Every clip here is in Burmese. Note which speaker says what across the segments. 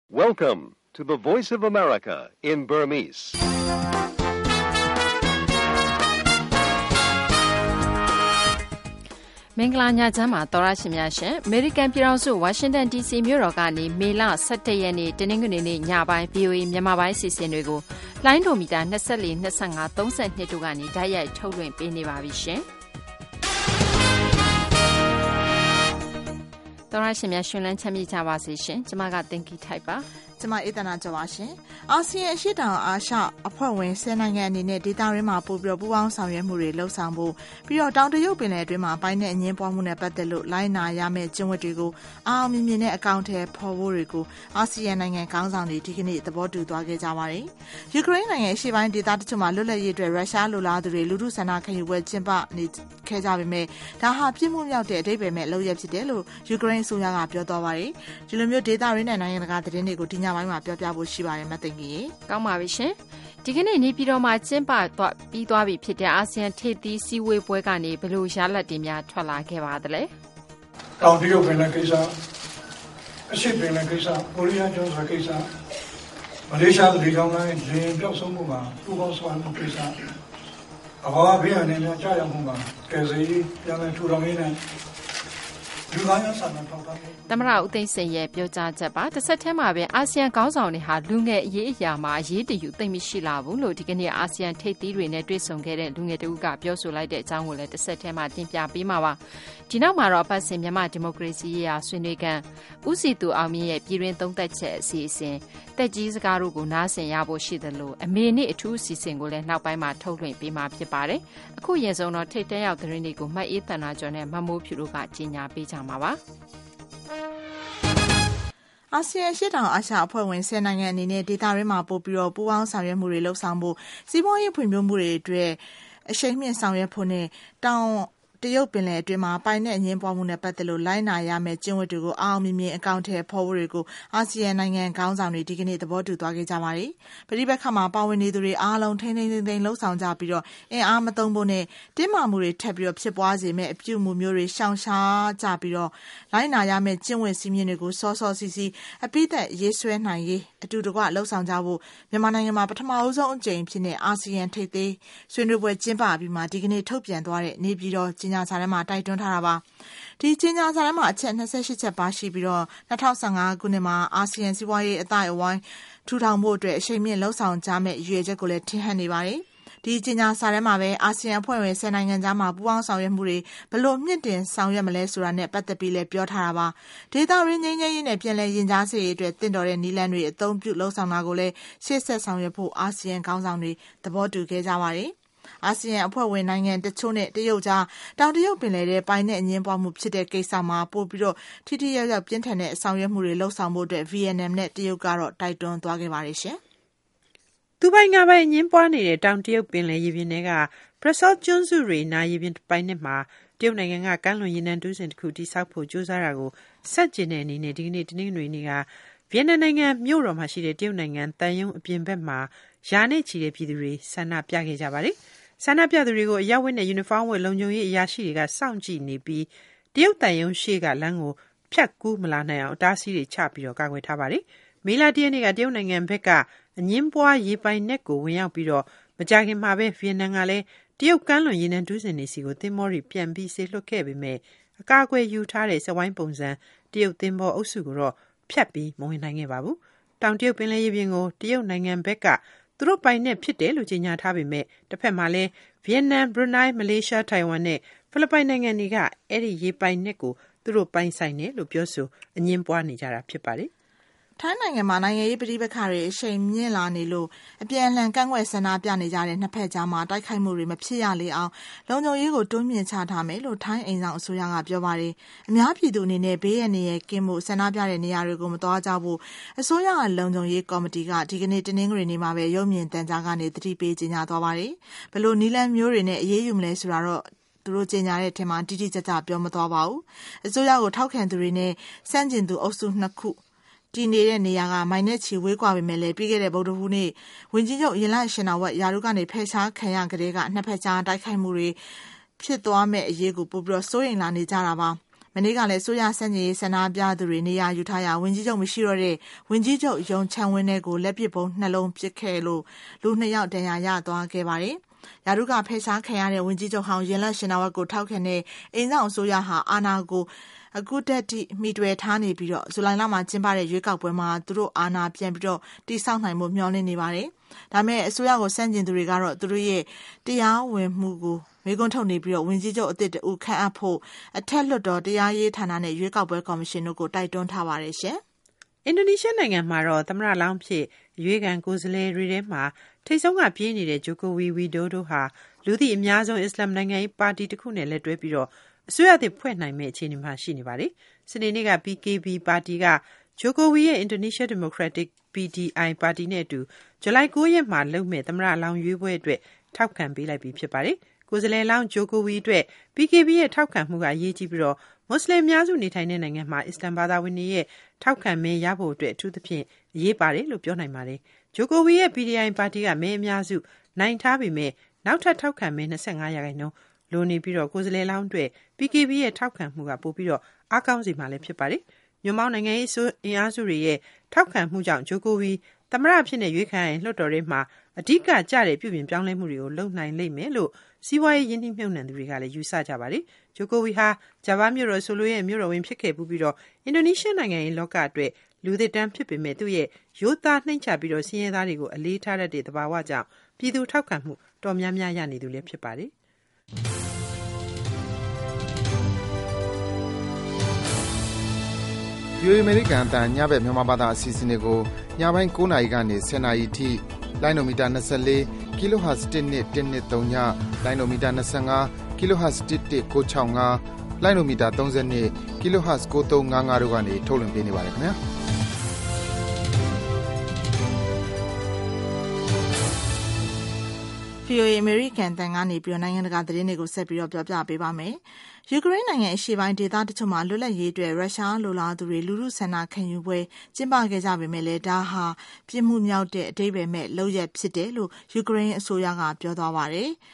Speaker 1: Welcome to the Voice of America in Burmese.
Speaker 2: ။မင်္ဂလာညချမ်းပါသောရရှိများရှင်။ American ပြည်ထောင်စု Washington DC မြို့တော်ကနေမေလ17ရက်နေ့တနင်္ဂနွေနေ့ညပိုင်း VOA မြန်မာပိုင်းအစီအစဉ်တွေကိုလိုင်းဒိုမီတာ24 25 32တို့ကနေတိုက်ရိုက်ထုတ်လွှင့်ပေးနေပါပြီရှင်။သောရရှိများရှင်လန်းချမ်းမြေ့ကြပါစေရှင်။ကျွန်မကတင်ကီထိုက်ပါ။
Speaker 3: ကျမအေးတနာကျော်ပါရှင်။အာဆီယံအရှေ့တောင်အာရှအဖွဲ့ဝင်10နိုင်ငံအနေနဲ့ဒေသရင်းမှာပို့ပြီးပူးပေါင်းဆောင်ရွက်မှုတွေလှုပ်ဆောင်ဖို့ပြီးတော့တောင်တရုတ်ပင်လယ်အတွင်းမှာပိုင်းနဲ့အငင်းပွားမှုနဲ့ပတ်သက်လို့လိုင်းနာရမယ့်ကျင့်ဝတ်တွေကိုအောင်မြင်မြင်နဲ့အကောင့်ထဲဖော်ဖို့တွေကိုအာဆီယံနိုင်ငံခေါင်းဆောင်တွေဒီကနေ့သဘောတူသွားခဲ့ကြပါတယ်။ယူကရိန်းနိုင်ငံအရှေ့ပိုင်းဒေသတချို့မှာလွတ်လပ်ရေးအတွက်ရုရှားလိုလားသူတွေလူထုဆန္ဒခံယူပွဲကျင်းပနေခဲ့ကြပေမဲ့ဒါဟာပြစ်မှုမြောက်တဲ့အဓိပ္ပာယ်မဲ့လုပ်ရဖြစ်တယ်လို့ယူကရိန်းအစိုးရကပြောသွားပါတယ်။ဒီလိုမျိုးဒေသရင်းနဲ့နိုင်ငံတကာသတင်းတွေကိုဒီညပိုင်းမှာပြောပြဖို့ရှိပါတယ်မသိင်ကြီး
Speaker 2: ။ကောင်းပါပြီရှင်။ဒီကနေ့နေပြည်တော်မှာကျင်းပပြီးသွားပြီဖြစ်တဲ့အာဆီယံထိပ်သီးစည်းဝေးပွဲကနေဘယ်လိုရလဒ်တွေများထွက်လာခဲ့ပါသလဲ
Speaker 4: ။တောင်တရုတ်ပင်လယ်ကိစ္စအရှေ့ပင်လယ်ကိစ္စကိုရီးယားကျွန်းဆွယ်ကိစ္စမလေးရှားလေကြောင်းလိုင်းလေယာဉ်ပျောက်ဆုံးမှုမှာပူးပေါင်းဆောင်ရွက်မှုကိစ္စအဘာဘေးအန္တရာယ်များကြာရောက်မှုမှာကယ်ဆယ်ရေးပြန်လည်ထူထောင်ရေးနဲ့
Speaker 2: သမ္မတဦးသိန်းစိန်ရဲ့ပြောကြားချက်ပါတစ်ဆက်တည်းမှာပဲအာဆီယံခေါင်းဆောင်တွေဟာလူငယ်အရေးအရာမှာအရေးတယူသိမ့်မရှိလာဘူးလို့ဒီကနေ့အာဆီယံထိပ်သီးတွေနဲ့တွေ့ဆုံခဲ့တဲ့လူငယ်တဦးကပြောဆိုလိုက်တဲ့အကြောင်းကိုလည်းတစ်ဆက်တည်းမှာတင်ပြပေးမှာပါဒီနောက်မှာတော့ပတ်စင်မြန်မာဒီမိုကရေစီရေးရာဆွေးနွေးခန်းဦးစီသူအောင်မြင့်ရဲ့ပြည်တွင်းသုံးသက်ချက်အစီအစဉ်တက်ကြီးစကားတို့ကိုနားဆင်ရဖို့ရှိသလိုအမေနေ့အထူးအစီအစဉ်ကိုလည်းနောက်ပိုင်းမှာထုတ်လွှင့်ပေးမှာဖြစ်ပါတယ်အခုရင်ဆုံးတော့ထိပ်တန်းရောက်သတင်းတွေကိုမှတ်အေးသန္တာကျော်နဲ့မမိုးဖြူတို့ကကြီးညာပေးကြမှာပါ
Speaker 3: အာဆီယံရှေ့တောင်အာရှအဖွဲ့ဝင်10နိုင်ငံအနေနဲ့ဒေသရင်းမှာပို့ပြီးပူးပေါင်းဆောင်ရွက်မှုတွေလှုပ်ဆောင်ဖို့စီးပွားရေးဖွံ့ဖြိုးမှုတွေအတွက်အရှိန်မြင့်ဆောင်ရွက်ဖို့နဲ့တောင်တရုတ်ပင်လယ်အတွင်းမှာပိုင်နဲ့အငင်းပွားမှုနဲ့ပတ်သက်လို့လိုင်းနာရမယ့်ကျင့်ဝတ်တွေကိုအောင်မြင်မြင်အကောင့်ထဲဖော်ဖို့တွေကိုအာဆီယံနိုင်ငံခေါင်းဆောင်တွေဒီကနေ့သဘောတူသွားခဲ့ကြပါတယ်။ပဋိပက္ခမှာပါဝင်နေသူတွေအားလုံးထိန်းသိမ်းလှုပ်ဆောင်ကြပြီးတော့အင်အားမသုံးဖို့နဲ့တင်းမာမှုတွေထပ်ပြီးဖြစ်ပွားစေမယ့်အပြုအမူမျိုးတွေရှောင်ရှားကြပြီးတော့လိုင်းနာရမယ့်ကျင့်ဝတ်စည်းမျဉ်းတွေကိုစောစောစီးစီးအပိသက်ရေးဆွဲနိုင်ရေးအတူတကွလှုပ်ဆောင်ကြဖို့မြန်မာနိုင်ငံမှာပထမအဆုံးအကြိမ်ဖြစ်တဲ့အာဆီယံထိပ်သီးဆွေးနွေးပွဲကျင်းပပြီးမှဒီကနေ့ထုတ်ပြန်သွားတဲ့နေပြည်တော်ကြေညာစာတမ်းမှာတိုက်တွန်းထားတာပါဒီကြေညာစာတမ်းမှာအချက်28ချက်ပါရှိပြီးတော့2015ခုနှစ်မှာအာဆီယံစီးပွားရေးအသိုက်အဝိုင်းထူထောင်ဖို့အတွက်အရှိန်မြင့်လှုံ့ဆော်ကြမယ့်ရည်ရွယ်ချက်ကိုလည်းထင်ဟပ်နေပါတယ်ဒီကြေညာစာတမ်းမှာပဲအာဆီယံအဖွဲ့ဝင်10နိုင်ငံကြားမှာပူးပေါင်းဆောင်ရွက်မှုတွေဘယ်လိုမြင့်တင်ဆောင်ရွက်မလဲဆိုတာနဲ့ပတ်သက်ပြီးလည်းပြောထားတာပါဒေသရင်းငြိမ်းချမ်းရေးနဲ့ပြည်လည်ရင်ကြားစေရေးအတွက်တင့်တော်တဲ့နည်းလမ်းတွေအသုံးပြုလှုံ့ဆော်တာကိုလည်းရှေ့ဆက်ဆောင်ရွက်ဖို့အာဆီယံခေါင်းဆောင်တွေသဘောတူခဲ့ကြပါတယ်အာဆီယံအဖွဲ့ဝင်နိုင်ငံတချို့နဲ့တရုတ်ကြားတောင်တရုတ်ပင်လယ်ထဲပိုင်းနဲ့အငင်းပွားမှုဖြစ်တဲ့ကိစ္စမှာပို့ပြီးတော့ထိထိရောက်ရောက်ပြင်းထန်တဲ့ဆောင်ရွက်မှုတွေလှုံ့ဆော်ဖို့အတွက် VNM နဲ့တရုတ်ကတော့တိုက်တွန်းသွားခဲ့ပါတယ်ရှင်
Speaker 5: ။သူပိုင်ငါပိုင်အငင်းပွားနေတဲ့တောင်တရုတ်ပင်လယ်ရေပြင်တွေကဘရပ်ဆဲလ်ကျွန်းစုတွေနာရေပြင်ပိုင်းနဲ့မှာတရုတ်နိုင်ငံကကမ်းလွန်ရေနံတူးစင်တစ်ခုတိစောက်ဖို့ကြိုးစားတာကိုစက်ကျင်တဲ့အနေနဲ့ဒီကနေ့တနင်္ဂနွေနေ့ကဗီယက်နမ်နိုင်ငံမြို့တော်မှာရှိတဲ့တရုတ်နိုင်ငံတန်ယုံအပြင်ဘက်မှာယာနဲ့ချီတဲ့ပြည်သူတွေဆန္ဒပြခဲ့ကြပါတယ်ဆန္ဒပြသူတွေကိုအရပ်ဝတ်နဲ့ယူနီဖောင်းဝတ်လုံခြုံရေးအရာရှိတွေကစောင့်ကြည့်နေပြီးတရုတ်တန်ယုံရှေ့ကလမ်းကိုဖြတ်ကူးမလာနိုင်အောင်အတားအဆီးတွေချပြီးတော့ကာကွယ်ထားပါတယ်။မေလတရက်နေ့ကတရုတ်နိုင်ငံဘက်ကအငင်းပွားရေပိုင်နက်ကိုဝင်ရောက်ပြီးတော့မကြာခင်မှာပဲဗီယက်နမ်ကလည်းတရုတ်ကမ်းလွန်ရေနံတူးစင်တွေစီကိုသင်္ဘောတွေပြန်ပြီးဆေးလွှတ်ခဲ့ပေမဲ့အကာအကွယ်ယူထားတဲ့စက်ဝိုင်းပုံစံတရုတ်သင်္ဘောအုပ်စုကိုတော့ဖြတ်ပြီးမဝင်နိုင်ခဲ့ပါဘူး။တောင်တရုတ်ပင်လယ်ရေပြင်ကိုတရုတ်နိုင်ငံဘက်ကသူတို့ပိုင်နဲ့ဖြစ်တယ်လို့ကြေညာထားပေမဲ့တစ်ဖက်မှာလည်းဗီယက်နမ်ဘရူနိုင်းမလေးရှားထိုင်ဝမ်နဲ့ဖိလစ်ပိုင်နိုင်ငံတွေကအဲ့ဒီရေပိုင်နက်ကိုသူတို့ပိုင်ဆိုင်တယ်လို့ပြောဆိုအငင်းပွားနေကြတာဖြစ်ပါတယ်
Speaker 3: ထိုင်းနိုင်ငံမှာနိုင်ငံရေးပဋိပက္ခတွေအရှိန်မြင့်လာနေလို့အပြန်အလှန်ကန့်ကွက်ဆန္ဒပြနေကြတဲ့နှစ်ဖက်ကြားမှာတိုက်ခိုက်မှုတွေမဖြစ်ရလေအောင်လုံခြုံရေးကိုတိုးမြင့်ချထားမယ်လို့ထိုင်းအိမ်ဆောင်အစိုးရကပြောပါတယ်အများပြည်သူအနေနဲ့ဘေးရန်တွေရဲ့ကင်းမှုဆန္ဒပြတဲ့နေရာတွေကိုမသွားကြဘူးအစိုးရကလုံခြုံရေးကော်မတီကဒီကနေ့တနင်္ဂနွေနေ့မှာပဲရုပ်မြင်သံကြားကနေသတိပေးကြေညာသွားပါတယ်ဘယ်လိုနီလန်းမျိုးတွေနဲ့အေးအေးယူမလဲဆိုတာတော့သူတို့ကြေညာတဲ့အထက်မှာတိတိကျကျပြောမသွားပါဘူးအစိုးရကိုထောက်ခံသူတွေနဲ့စန့်ကျင်သူအုပ်စုနှစ်ခုတည်နေတဲ့နေရာကမိုင်နဲ့ချီဝေးကွာပေမဲ့လည်းပြီးခဲ့တဲ့ဗုဒ္ဓဟူးနေ့ဝင်ကြီးချုပ်ရင်လရှင်နာဝတ်ယာရုကနေဖယ်ရှားခံရကလေးကနှစ်ဖက်ကြားတိုက်ခိုက်မှုတွေဖြစ်သွားမဲ့အရေးကိုပိုပြီးစိုးရိမ်လာနေကြတာပါမနေ့ကလည်းဆိုရဆန့်ကျင်ရေးဆန္ဒပြသူတွေနေရာယူထားရာဝင်ကြီးချုပ်မရှိတော့တဲ့ဝင်ကြီးချုပ်ရုံချမ်းဝင်းထဲကိုလက်ပစ်ဗုံးနှလုံးပစ်ခဲ့လို့လူ2ယောက်ဒဏ်ရာရသွားခဲ့ပါတယ်။ယာရုကဖယ်ရှားခံရတဲ့ဝင်ကြီးချုပ်ဟောင်းရင်လက်ရှင်နာဝတ်ကိုထောက်ခံတဲ့အိမ်ဆောင်အစိုးရဟာအာဏာကိုအခုတက်တိမိတွယ်ထားနေပြီးတော့ဇူလိုင်လမှာကျင်းပတဲ့ရွေးကောက်ပွဲမှာသူတို့အာဏာပြန်ပြီးတော့တိစောက်နိုင်မှုမျှော်လင့်နေပါတယ်။ဒါပေမဲ့အစိုးရကိုစန့်ကျင်သူတွေကတော့သူတို့ရဲ့တရားဝင်မှုကိုမေးခွန်းထုတ်နေပြီးတော့ဝင်ကြီးချုပ်အသစ်တူခန့်အပ်ဖို့အထက်လွှတ်တော်တရားရေးဌာနနဲ့ရွေးကောက်ပွဲကော်မရှင်တို့ကိုတိုက်တွန်းထားပါတယ်ရှင်
Speaker 5: ။အင်ဒိုနီးရှားနိုင်ငံမှာတော့သမ္မတလောင်းဖြစ်ရွေးခံကိုယ်စားလှယ်တွေထဲမှာထိပ်ဆုံးကပြေးနေတဲ့ဂျိုကိုဝီဝီဒိုတို့ဟာလူသိအများဆုံးအစ္စလာမ်နိုင်ငံရေးပါတီတစ်ခုနဲ့လက်တွဲပြီးတော့အစိုးရသစ်ဖွဲ့နိုင်မယ့်အခြေအနေမှာရှိနေပါတယ်။စနေနေ့က PKB ပါတီကဂျိုကိုဝီရဲ့ Indonesia Democratic PDI ပါတီနဲ့အတူဇူလိုင်9ရက်မှာလုပ်မဲ့သမ္မတလောင်းရွေးပွဲအတွက်ထောက်ခံပေးလိုက်ပြီးဖြစ်ပါတယ်။ကိုယ်စားလှယ်လောင်းဂျိုကိုဝီအတွက် PKB ရဲ့ထောက်ခံမှုကအရေးကြီးပြီးတော့မွတ်စလင်အများစုနေထိုင်တဲ့နိုင်ငံမှာအစ္စလာမ်ဘာသာဝင်တွေရဲ့ထောက်ခံမဲရဖို့အတွက်အထူးသဖြင့်အရေးပါတယ်လို့ပြောနိုင်ပါတယ်။ဂျိုကိုဝီရဲ့ PDI ပါတီကမဲအများစုနိုင်ထားပေမဲ့နောက်ထပ်ထောက်ခံမဲ25%လိုနေပြီးတော့ကိုယ်စားလှယ်လောင်းအတွက် PKB ရဲ့ထောက်ခံမှုကပိုပြီးတော့အားကောင်းစေမှာလည်းဖြစ်ပါတယ်။ညွန့်ပေါင်းနိုင်ငံရေးအင်အားစုတွေရဲ့ထောက်ခံမှုကြောင့်ဂျိုကိုဝီသမ္မတဖြစ်နေရွေးခံရင်လွှတ်တော်ထဲမှာအဓိကကျတဲ့ပြုပြင်ပြောင်းလဲမှုတွေကိုလုပ်နိုင်လိမ့်မယ်လို့စီးပွားရေးရင်းနှီးမြှုပ်နှံသူတွေကလည်းယူဆကြပါတယ်။ဂျိုကိုဝီဟာဂျာဗာမြို့တော်ဆိုလိုရဲ့မြို့တော်ဝင်ဖြစ်ခဲ့ပြီးတော့အင်ဒိုနီးရှားနိုင်ငံရေးလောကအတွက်လူသစ်တန်းဖြစ်ပေမဲ့သူ့ရဲ့ရိုးသားနှိမ့်ချပြီးတော့ဆင်းရဲသားတွေကိုအလေးထားတတ်တဲ့သဘာဝကြောင့်ပြည်သူထောက်ခံမှုတော်များများရနေသူလည်းဖြစ်ပါတယ်။
Speaker 6: VOA အမေရိကန်အသံညဘက်မြန်မာဘာသာအစီအစဉ်တွေကိုညပိုင်း9:00နာရီကနေ10:00နာရီထိလိုင်းနိုမီတာ24 kHz 12123ညလိုင်းနိုမီတာ25 kHz 11965လိုင်းနိုမီတာ32 kHz 9355တို့ကနေထုတ်လွှင့်ပေးနေပါတယ်ခင်ဗျာ
Speaker 3: VOA အမေရိကန်တန်ကနေပြီးနိုင်ငံတကာသတင်းတွေကိုဆက်ပြီးတော့ပြောပြပေးပါမယ်။ယူကရိန်းနိုင်ငံအရှေ့ပိုင်းဒေသတချို့မှာလွတ်လပ်ရေးအတွက်ရုရှားလိုလားသူတွေလူထုဆန္ဒခံယူပွဲကျင်းပခဲ့ကြပေမဲ့လည်းဒါဟာပြစ်မှုမြောက်တဲ့အဓိပ္ပာယ်မဲ့လုပ်ရပ်ဖြစ်တယ်လို့ယူကရိန်းအစိုးရကပြောသွားပါတယ်။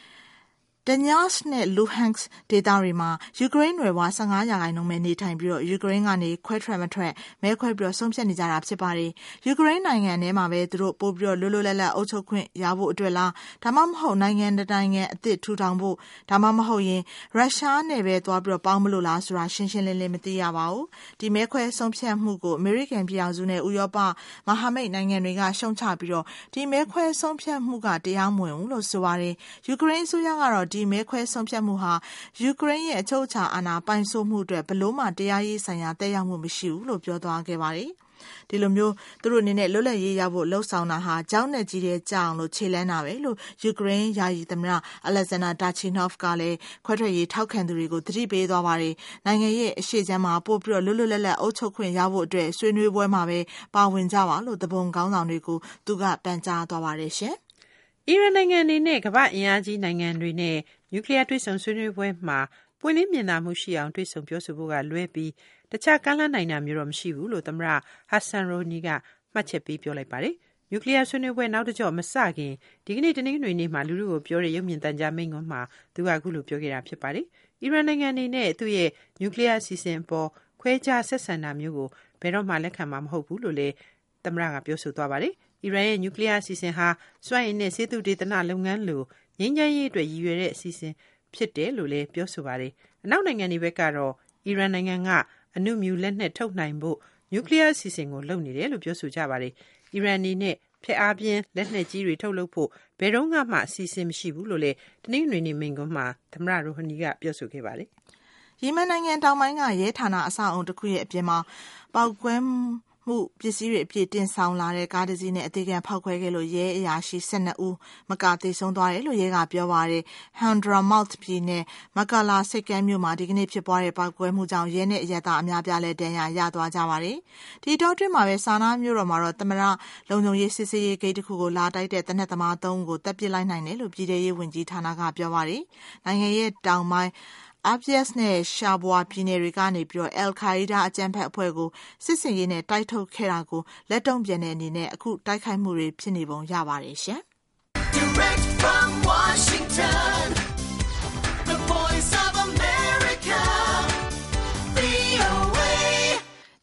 Speaker 3: Donetsk နဲ့ Luhansk ဒေသတွေမှာယူကရိန်းနွယ်ဖွား15%ပဲနေထိုင်ပြီးတော့ယူကရိန်းကနေခွဲထွက်မထွက်မဲခွဲပြီးတော့ဆုံးဖြတ်နေကြတာဖြစ်ပါတယ်။ယူကရိန်းနိုင်ငံထဲမှာပဲသူတို့ပို့ပြီးတော့လွတ်လွတ်လပ်လပ်အုပ်ချုပ်ခွင့်ရဖို့အတွက်လားဒါမှမဟုတ်နိုင်ငံနိုင်ငံအသစ်ထူထောင်ဖို့ဒါမှမဟုတ်ရင်ရုရှားနဲ့ပဲသွားပြီးတော့ပေါင်းမလို့လားဆိုတာရှင်းရှင်းလင်းလင်းမသိရပါဘူး။ဒီမဲခွဲဆုံးဖြတ်မှုကိုအမေရိကန်ပြည်ထောင်စုနဲ့ဥရောပမဟာမိတ်နိုင်ငံတွေကရှုံချပြီးတော့ဒီမဲခွဲဆုံးဖြတ်မှုကတရားမဝင်ဘူးလို့ဆိုပါတယ်။ယူကရိန်းအစိုးရကတော့ဒီမဲခွဲဆုံးဖြတ်မှုဟာယူကရိန်းရဲ့အချုပ်အခြာအာဏာပိုင်စိုးမှုအတွက်ဘယ်လို့မှတရားရေးဆိုင်ရာသက်ရောက်မှုမရှိဘူးလို့ပြောသွားခဲ့ပါတယ်။ဒီလိုမျိုးသူတို့အနေနဲ့လွတ်လပ်ရေးရဖို့လှုံ့ဆော်တာဟာကြောက်နဲ့ကြီးတဲ့ကြောက်အောင်လို့ခြေလှမ်းတာပဲလို့ယူကရိန်းယာယီသမ္မတအလက်ဇန်ဒါဒါချီနော့ဖ်ကလည်းခွဲထွက်ရေးထောက်ခံသူတွေကိုသတိပေးသွားပါတယ်။နိုင်ငံရဲ့အရှေ့ခြမ်းမှာပို့ပြီးတော့လွတ်လွတ်လပ်လပ်အုပ်ချုပ်ခွင့်ရဖို့အတွက်ဆွေးနွေးပွဲမှာပဲပါဝင်ကြပါလို့တပုံကောင်းဆောင်တွေကိုသူကပန်ကြားသွားပါတယ်ရှင်။
Speaker 5: အီရန်နိုင်ငံအနေနဲ့ကမ္ဘာ့အင်အားကြီးနိုင်ငံတွေနဲ့နျူကလ িয়ার တွေ့ဆုံဆွေးနွေးပွဲမှာပွင့်လင်းမြင်သာမှုရှိအောင်တွေ့ဆုံပြောဆိုဖို့ကလွဲပြီးတခြားကမ်းလှမ်းနိုင်တာမျိုးတော့မရှိဘူးလို့သမ္မတဟတ်ဆန်ရိုနီကမှတ်ချက်ပေးပြောလိုက်ပါတယ်။နျူကလ িয়ার ဆွေးနွေးပွဲနောက်တစ်ကြော့မစခင်ဒီကနေ့တနင်္ဂနွေနေ့မှာလူထုကိုပြောတဲ့ရုပ်မြင်သံကြားမိန့်ခွန်းမှာသူကအခုလိုပြောခဲ့တာဖြစ်ပါတယ်။အီရန်နိုင်ငံအနေနဲ့သူ့ရဲ့နျူကလ িয়ার အစီအစဉ်အပေါ်ခွဲခြားဆက်ဆံတာမျိုးကိုဘယ်တော့မှလက်ခံမှာမဟုတ်ဘူးလို့လည်းသမ္မတကပြောဆိုသွားပါတယ်။အီရန်ရဲ့နျူကလ িয়ার အစီအစဉ်ဟာစွမ်းအင်နဲ့ဆေးသုတေသနလုပ်ငန်းလိုငြိမ်းချမ်းရေးအတွက်ရည်ရွယ်တဲ့အစီအစဉ်ဖြစ်တယ်လို့လည်းပြောဆိုပါတယ်။အနောက်နိုင်ငံတွေဘက်ကတော့အီရန်နိုင်ငံကအနုမြူလက်နက်ထုတ်နိုင်ဖို့နျူကလ িয়ার အစီအစဉ်ကိုလုပ်နေတယ်လို့ပြောဆိုကြပါတယ်။အီရန်အနေနဲ့ဖက်အားပြင်းလက်နက်ကြီးတွေထုတ်လုပ်ဖို့ဘယ်တော့မှအစီအစဉ်မရှိဘူးလို့လည်းတနင်္ဂနွေနေ့မိန့်ခွန်းမှာသမ္မတရိုဟနီကပြောဆိုခဲ့ပါတယ်
Speaker 3: ။ယီမန်နိုင်ငံတောင်ပိုင်းကရဲဌာနအဆောက်အုံတစ်ခုရဲ့အပြင်မှာပေါက်ကွဲမှုပစ္စည်းတွေအပြည့်တင်ဆောင်လာတဲ့ကားတစ်စီးနဲ့အသေးခံဖောက်ခွဲခဲ့လို့ရဲအရာရှိ12ဦးမကသေဆုံးသွားတယ်လို့ရဲကပြောပါတယ်။ Hadramaut ပြည်နယ်မကာလာစိတ်ကမ်းမြို့မှာဒီကနေ့ဖြစ်ပွားတဲ့ပေါက်ကွဲမှုကြောင့်ရဲနဲ့အရပ်သားအများပြားလည်းဒဏ်ရာရသွားကြပါတယ်။ဒီတော့တွင်မှာပဲဆာနာမြို့တော်မှာတော့သမ္မတလုံခြုံရေးစစ်ဆေးရေးဂိတ်တစ်ခုကိုလာတိုက်တဲ့တနက်သမား3ဦးကိုတပ်ပစ်လိုက်နိုင်တယ်လို့ပြည်ထောင်ရေးဝန်ကြီးဌာနကပြောပါတယ်။နိုင်ငံရဲ့တောင်ပိုင်းAbyei နဲ့ရှာဘွာပြည်နယ်တွေကနေပြီးတော့ Al-Qaeda အကြမ်းဖက်အဖွဲ့ကိုစစ်စင်ရေးနဲ့တိုက်ထုတ်ခဲ့တာကိုလက်တုံ့ပြန်တဲ့အနေနဲ့အခုတိုက်ခိုက်မှုတွေဖြစ်နေပုံရပါတယ်ရှင်။ Direct from Washington, the voice of America,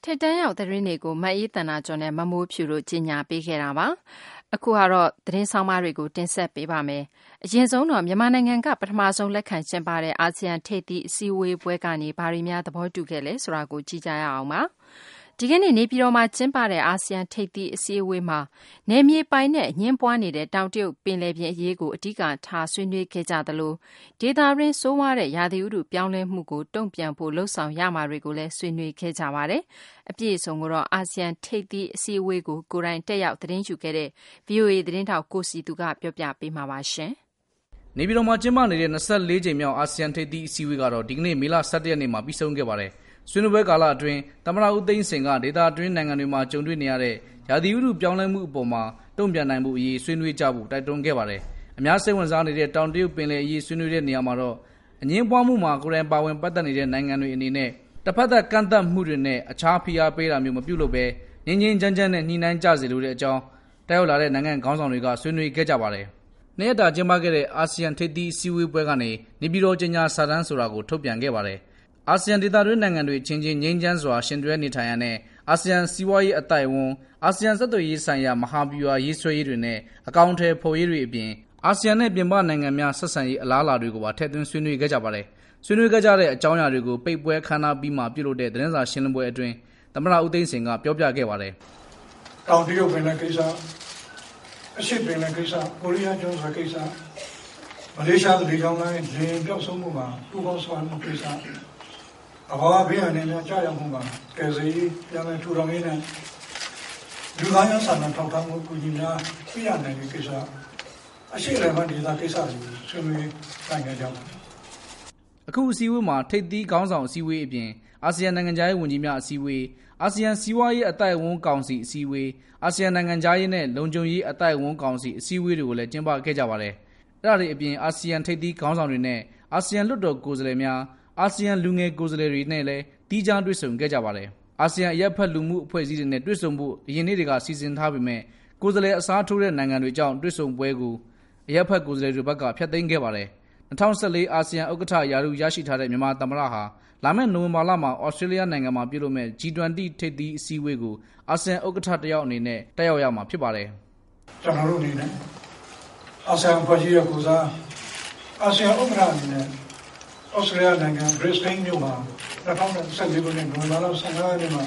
Speaker 2: ထိပ်တန်းရောက်သတင်းတွေကိုမအေးတနာကျော်နဲ့မမိုးဖြူတို့ကြီးညာပေးခဲ့တာပါအခုကတော့သတင်းဆောင်မတွေကိုတင်ဆက်ပေးပါမယ်အရင်ဆုံးတော့မြန်မာနိုင်ငံကပထမဆုံးလက်ခံကျင်းပတဲ့အာဆီယံထိပ်သီးအစည်းအဝေးပွဲကနေဘာတွေများသဘောတူခဲ့လဲဆိုတာကိုကြည့်ကြရအောင်ပါဒီကနေ့နေပြည်တော်မှာကျင်းပတဲ့အာဆီယံထိပ်သီးအစည်းအဝေးမှာနယ်မြေပိုင်နဲ့ညှင်းပွားနေတဲ့တောင်တရုတ်ပင်လယ်ပြင်အရေးကိုအဓိကထားဆွေးနွေးခဲ့ကြသလိုဒေသတွင်းဆိုးဝါးတဲ့ရာသီဥတုပြောင်းလဲမှုကိုတုံ့ပြန်ဖို့လှုံ့ဆော်ရမှာတွေကိုလည်းဆွေးနွေးခဲ့ကြပါတယ်။အပြည့်အစုံကတော့အာဆီယံထိပ်သီးအစည်းအဝေးကိုကိုယ်တိုင်တက်ရောက်သတင်းယူခဲ့တဲ့ VOA သတင်းထောက်ကိုစီသူကပြောပြပေးမှာပါရှင်။
Speaker 7: နေပြည်တော်မှာကျင်းပနေတဲ့24ကြိမ်မြောက်အာဆီယံထိပ်သီးအစည်းအဝေးကတော့ဒီကနေ့မေလ17ရက်နေ့မှာပြီးဆုံးခဲ့ပါတယ်။ဆွေးနွေးပွဲကာလအတွင်းသမ္မတဦးသိန်းစိန်ကဒေသအတွင်းနိုင်ငံတွေမှာကြုံတွေ့နေရတဲ့ရာသီဥတုပြောင်းလဲမှုအပေါ်မှာတုံ့ပြန်နိုင်မှုအရေးဆွေးနွေးကြဖို့တိုက်တွန်းခဲ့ပါတယ်။အများစိတ်ဝင်စားနေတဲ့တောင်တရုတ်ပင်လယ်အရေးဆွေးနွေးတဲ့နေရာမှာတော့အငြင်းပွားမှုမှာကိုယ်တိုင်ပါဝင်ပတ်သက်နေတဲ့နိုင်ငံတွေအနေနဲ့တစ်ဖက်သက်ကန့်သက်မှုတွေနဲ့အခြားဖိအားပေးတာမျိုးမပြုလုပ်ဘဲငြင်းငြင်းချမ်းချမ်းနဲ့ညှိနှိုင်းကြစေလိုတဲ့အကြောင်းတက်ရောက်လာတဲ့နိုင်ငံခေါင်းဆောင်တွေကဆွေးနွေးခဲ့ကြပါတယ်။နေ့ရက်တာကျင်းပခဲ့တဲ့အာဆီယံထိပ်သီးအစည်းအဝေးပွဲကနေနေပြည်တော်ကြေညာစာတမ်းဆိုတာကိုထုတ်ပြန်ခဲ့ပါတယ်။အာဆီယံဒေသတွင်းနိုင်ငံတွေချင်းချင်းငြိမ်းချမ်းစွာရှင်တွဲနေထိုင်ရတဲ့အာဆီယံစီးပွားရေးအသိုက်အဝန်းအာဆီယံဆက်သွယ်ရေးဆိုင်ရာမဟာဗျူဟာရေးဆွဲရေးတွေနဲ့အကောင့်ထဲဖော်ရေးတွေအပြင်အာဆီယံနဲ့ပြင်ပနိုင်ငံများဆက်ဆံရေးအလားအလာတွေကိုပါထည့်သွင်းဆွေးနွေးခဲ့ကြပါတယ်။ဆွေးနွေးခဲ့ကြတဲ့အကြောင်းအရာတွေကိုပိတ်ပွဲခမ်းနားပြီးမှပြုလုပ်တဲ့သတင်းစာရှင်းလင်းပွဲအတွင်းသမ္မတဦးသိန်းစိန်ကပြောပြခဲ့ပါတယ်
Speaker 4: ။တောင်တရုတ်ပင်လယ်ကိစ္စအရှေ့ပင်လယ်ကိစ္စကိုရီးယားကျွန်းဆွယ်ကိစ္စမလေးရှားလေကြောင်းလိုင်းလေပျောက်ဆုံးမှုမှာပူးပေါင်းဆောင်မှုကိစ္စအဘာဘေးအန္တရာယ်များကြာရောက်မှုမှာကယ်ဆယ်ရေးပြန်လည်ထူထောင်ရေးနဲ့လူသားချင်းစာနာထောက်ထားမှုကူညီများပြရနိုင်တဲ့ကိစ္စအရှိလည်းမှဒေသကိစ္စတွေဆွေးနွေးနိုင်ကြပါတယ်
Speaker 7: ။အခုအစည်းအဝေးမှာထိပ်သီးခေါင်းဆောင်အစည်းအဝေးအပြင်အာဆီယံနိုင်ငံခြားရေးဝန်ကြီးများအစည်းအဝေးအာဆီယံစီးပွားရေးအသိုက်အဝန်းကောင်စီအစည်းအဝေးအာဆီယံနိုင်ငံခြားရေးနဲ့လုံခြုံရေးအသိုက်အဝန်းကောင်စီအစည်းအဝေးတွေကိုလည်းကျင်းပခဲ့ကြပါတယ်။အဲ့ဒါတွေအပြင်အာဆီယံထိပ်သီးခေါင်းဆောင်တွေနဲ့အာဆီယံလွှတ်တော်ကိုယ်စားလှယ်များအာဆီယံလူငယ်ကိုယ်စားလှယ်တွေနဲ့လည်းတီးခြားတွေ့ဆုံခဲ့ကြပါတယ်။အာဆီယံအရက်ဖက်လူမှုအဖွဲ့အစည်းတွေနဲ့တွေ့ဆုံဖို့အရင်နေ့တွေကစီစဉ်ထားပေမဲ့ကိုယ်စားလှယ်အစားထိုးတဲ့နိုင်ငံတွေကြောင့်တွေ့ဆုံပွဲကိုအရက်ဖက်ကိုယ်စားလှယ်တွေဘက်ကဖျက်သိမ်းခဲ့ပါတယ်။2014အာဆီယံဥက္ကဋ္ဌရာထူးရရှိထားတဲ့မြန်မာသမ္မတဟာလာမယ့်နိုဝင်ဘာလမှာဩစတြေးလျနိုင်ငံမှာပြုလုပ်မဲ့ G20 ထိပ်သီးအစည်းအဝေးကိုအာဆီယံဥက္ကဋ္ဌတယောက်အနေနဲ့တက်ရောက်ရမှာဖြစ်ပါတယ်
Speaker 4: ။ကျွန်တော်တို့အနေနဲ့အာဆီယံဖွဲ့စည်းရဲ့ကိုစားအာဆီယံဥက္ကဋ္ဌအနေနဲ့ဩစတြေးလျနိုင်ငံ Brisbane မြို့မှာ2014ခုနှစ်နိုဝင်ဘာလ15ရက်နေ့မှာ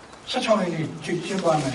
Speaker 4: 16ရက်နေ့ကျင်းပမယ်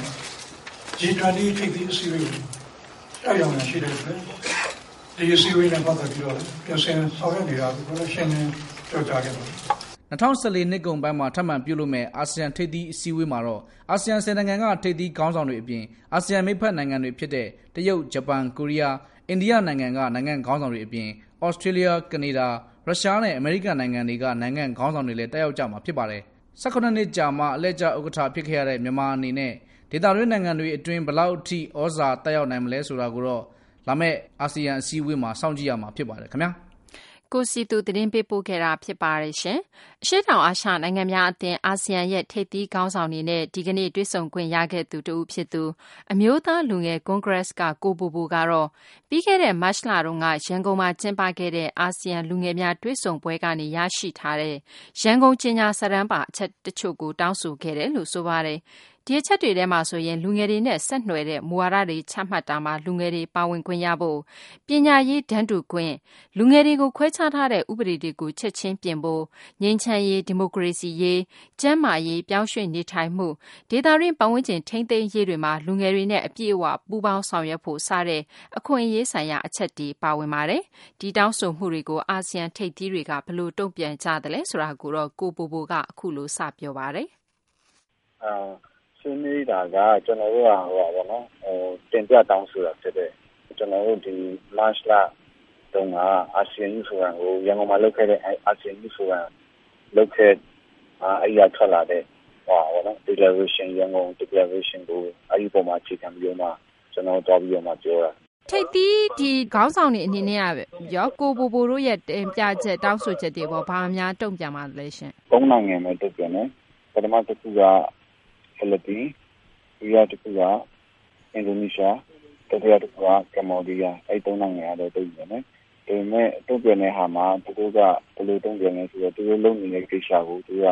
Speaker 4: G20 ထိပ်သီးအစည်းအဝေးကိုတက်ရောက်ရရှိတဲ့အတွက်ဒီအစည်းအဝေးနဲ့ပတ်သက်ပြီးတော့ပြင်ဆင်ဆောင်ရွက်နေတာကိုလည်းရှင်းလင်းပြောကြားခဲ့ပါတယ်
Speaker 7: 2014နှစ်ကုန်ပိုင်းမှာထပ်မံပြုလုပ်မဲ့အာဆီယံထိပ်သီးအစည်းအဝေးမှာတော့အာဆီယံ10နိုင်ငံကထိပ်သီးခေါင်းဆောင်တွေအပြင်အာဆီယံမိတ်ဖက်နိုင်ငံတွေဖြစ်တဲ့တရုတ်၊ဂျပန်၊ကိုရီးယား၊အိန္ဒိယနိုင်ငံကနိုင်ငံခေါင်းဆောင်တွေအပြင်ဩစတြေးလျ၊ကနေဒါ၊ရုရှားနဲ့အမေရိကန်နိုင်ငံတွေကနိုင်ငံခေါင်းဆောင်တွေလည်းတက်ရောက်ကြမှာဖြစ်ပါတယ်။18နှစ်ကြာမှအလှည့်ကျဥက္ကဋ္ဌဖြစ်ခဲ့ရတဲ့မြန်မာအနေနဲ့ဒေသတွင်းနိုင်ငံတွေအတွင်းဘလောက်အထိဩဇာတက်ရောက်နိုင်မလဲဆိုတာကိုတော့လာမယ့်အာဆီယံအစည်းအဝေးမှာစောင့်ကြည့်ရမှာဖြစ်ပါတယ်ခင်ဗျာ။
Speaker 2: ကိုစီသူသတင်းပေးပို့ခဲ့တာဖြစ်ပါတယ်ရှင်။အရှေ့တောင်အာရှနိုင်ငံများအသင်းအာဆီယံရဲ့ထိပ်သီးခေါင်းဆောင်တွေနဲ့ဒီကနေ့တွေ့ဆုံခွင့်ရခဲ့သူတဦးဖြစ်သူအမျိုးသားလူငယ်ကွန်ဂရက်ကကိုဘိုဘိုကတော့ပြီးခဲ့တဲ့မတ်လတုန်းကရန်ကုန်မှာကျင်းပခဲ့တဲ့အာဆီယံလူငယ်များတွေ့ဆုံပွဲကနေရရှိထားတဲ့ရန်ကုန်ကြေညာစာတမ်းပါအချက်တချို့ကိုတောင်းဆိုခဲ့တယ်လို့ဆိုပါတယ်။ဒီအချက်တွေထဲမှာဆိုရင်လူငယ်တွေနဲ့ဆက်နွယ်တဲ့မူဝါဒတွေချမှတ်တာမှာလူငယ်တွေပါဝင်ခွင့်ရဖို့ပညာရေးတန်းတူခွင့်လူငယ်တွေကိုခွဲခြားထားတဲ့ဥပဒေတွေကိုချက်ချင်းပြင်ဖို့ငြိမ်းချမ်းရေးဒီမိုကရေစီရေးကျန်းမာရေးပြောင်းရွှေ့နေထိုင်မှုဒေသတွင်းပတ်ဝန်းကျင်ထိန်းသိမ်းရေးတွေမှာလူငယ်တွေနဲ့အပြည့်အဝပူးပေါင်းဆောင်ရွက်ဖို့စတဲ့အခွင့်အရေးဆိုင်ရာအချက်တွေပါဝင်ပါတယ်။ဒီတောင်းဆိုမှုတွေကိုအာဆီယံထိပ်သီးတွေကဘယ်လိုတုံ့ပြန်ကြသလဲဆိုတာကိုတော့ကိုဘိုဘိုကအခုလိုစပြောပါတယ်
Speaker 8: ။ဆွေးနွေးတာကကျွန်တော်တို့ကတင်ပြတောင်းဆိုတာဖြစ်တဲ့ကျွန်တော်တို့ဒီ launch လတုန်းကအာဆီယံဆိုရန်ကိုရန်ကုန်မှာလုပ်ခဲ့တဲ့အာဆီယံဆိုရန်လုပ်ခဲ့အဲ့ရထွက်လာတဲ့declaration ရန်ကုန် declaration ကိုအဲ့ဒီပုံမှာအခြေခံပြီးမှကျွန်တော်တို့ပြီးမှပြောတာ
Speaker 2: ထိပ်သီးဒီခေါင်းဆောင်တွေအနေနဲ့ရောကိုဘိုဘိုတို့ရဲ့တင်ပြချက်တောင်းဆိုချက်တွေပေါ့ဘာအများတုံ့ပြန်ပါလဲရှင်
Speaker 8: ၃နိုင်ငံပဲတုံ့ပြန်တယ်ပထမတစ်ခုကဖိလစ်ပိုင်ဒုတိယတစ်ခုကအင်ဒိုနီးရှားတတိယတစ်ခုကကမ္ဘောဒီးယားအဲ့၃နိုင်ငံကတော့တုံ့ပြန်တယ်ဒါပေမဲ့တုံ့ပြန်တဲ့ဟာမှာသူတို့ကဘယ်လိုတုံ့ပြန်လဲဆိုတော့သူတို့လုပ်နေတဲ့ကိစ္စကိုသူက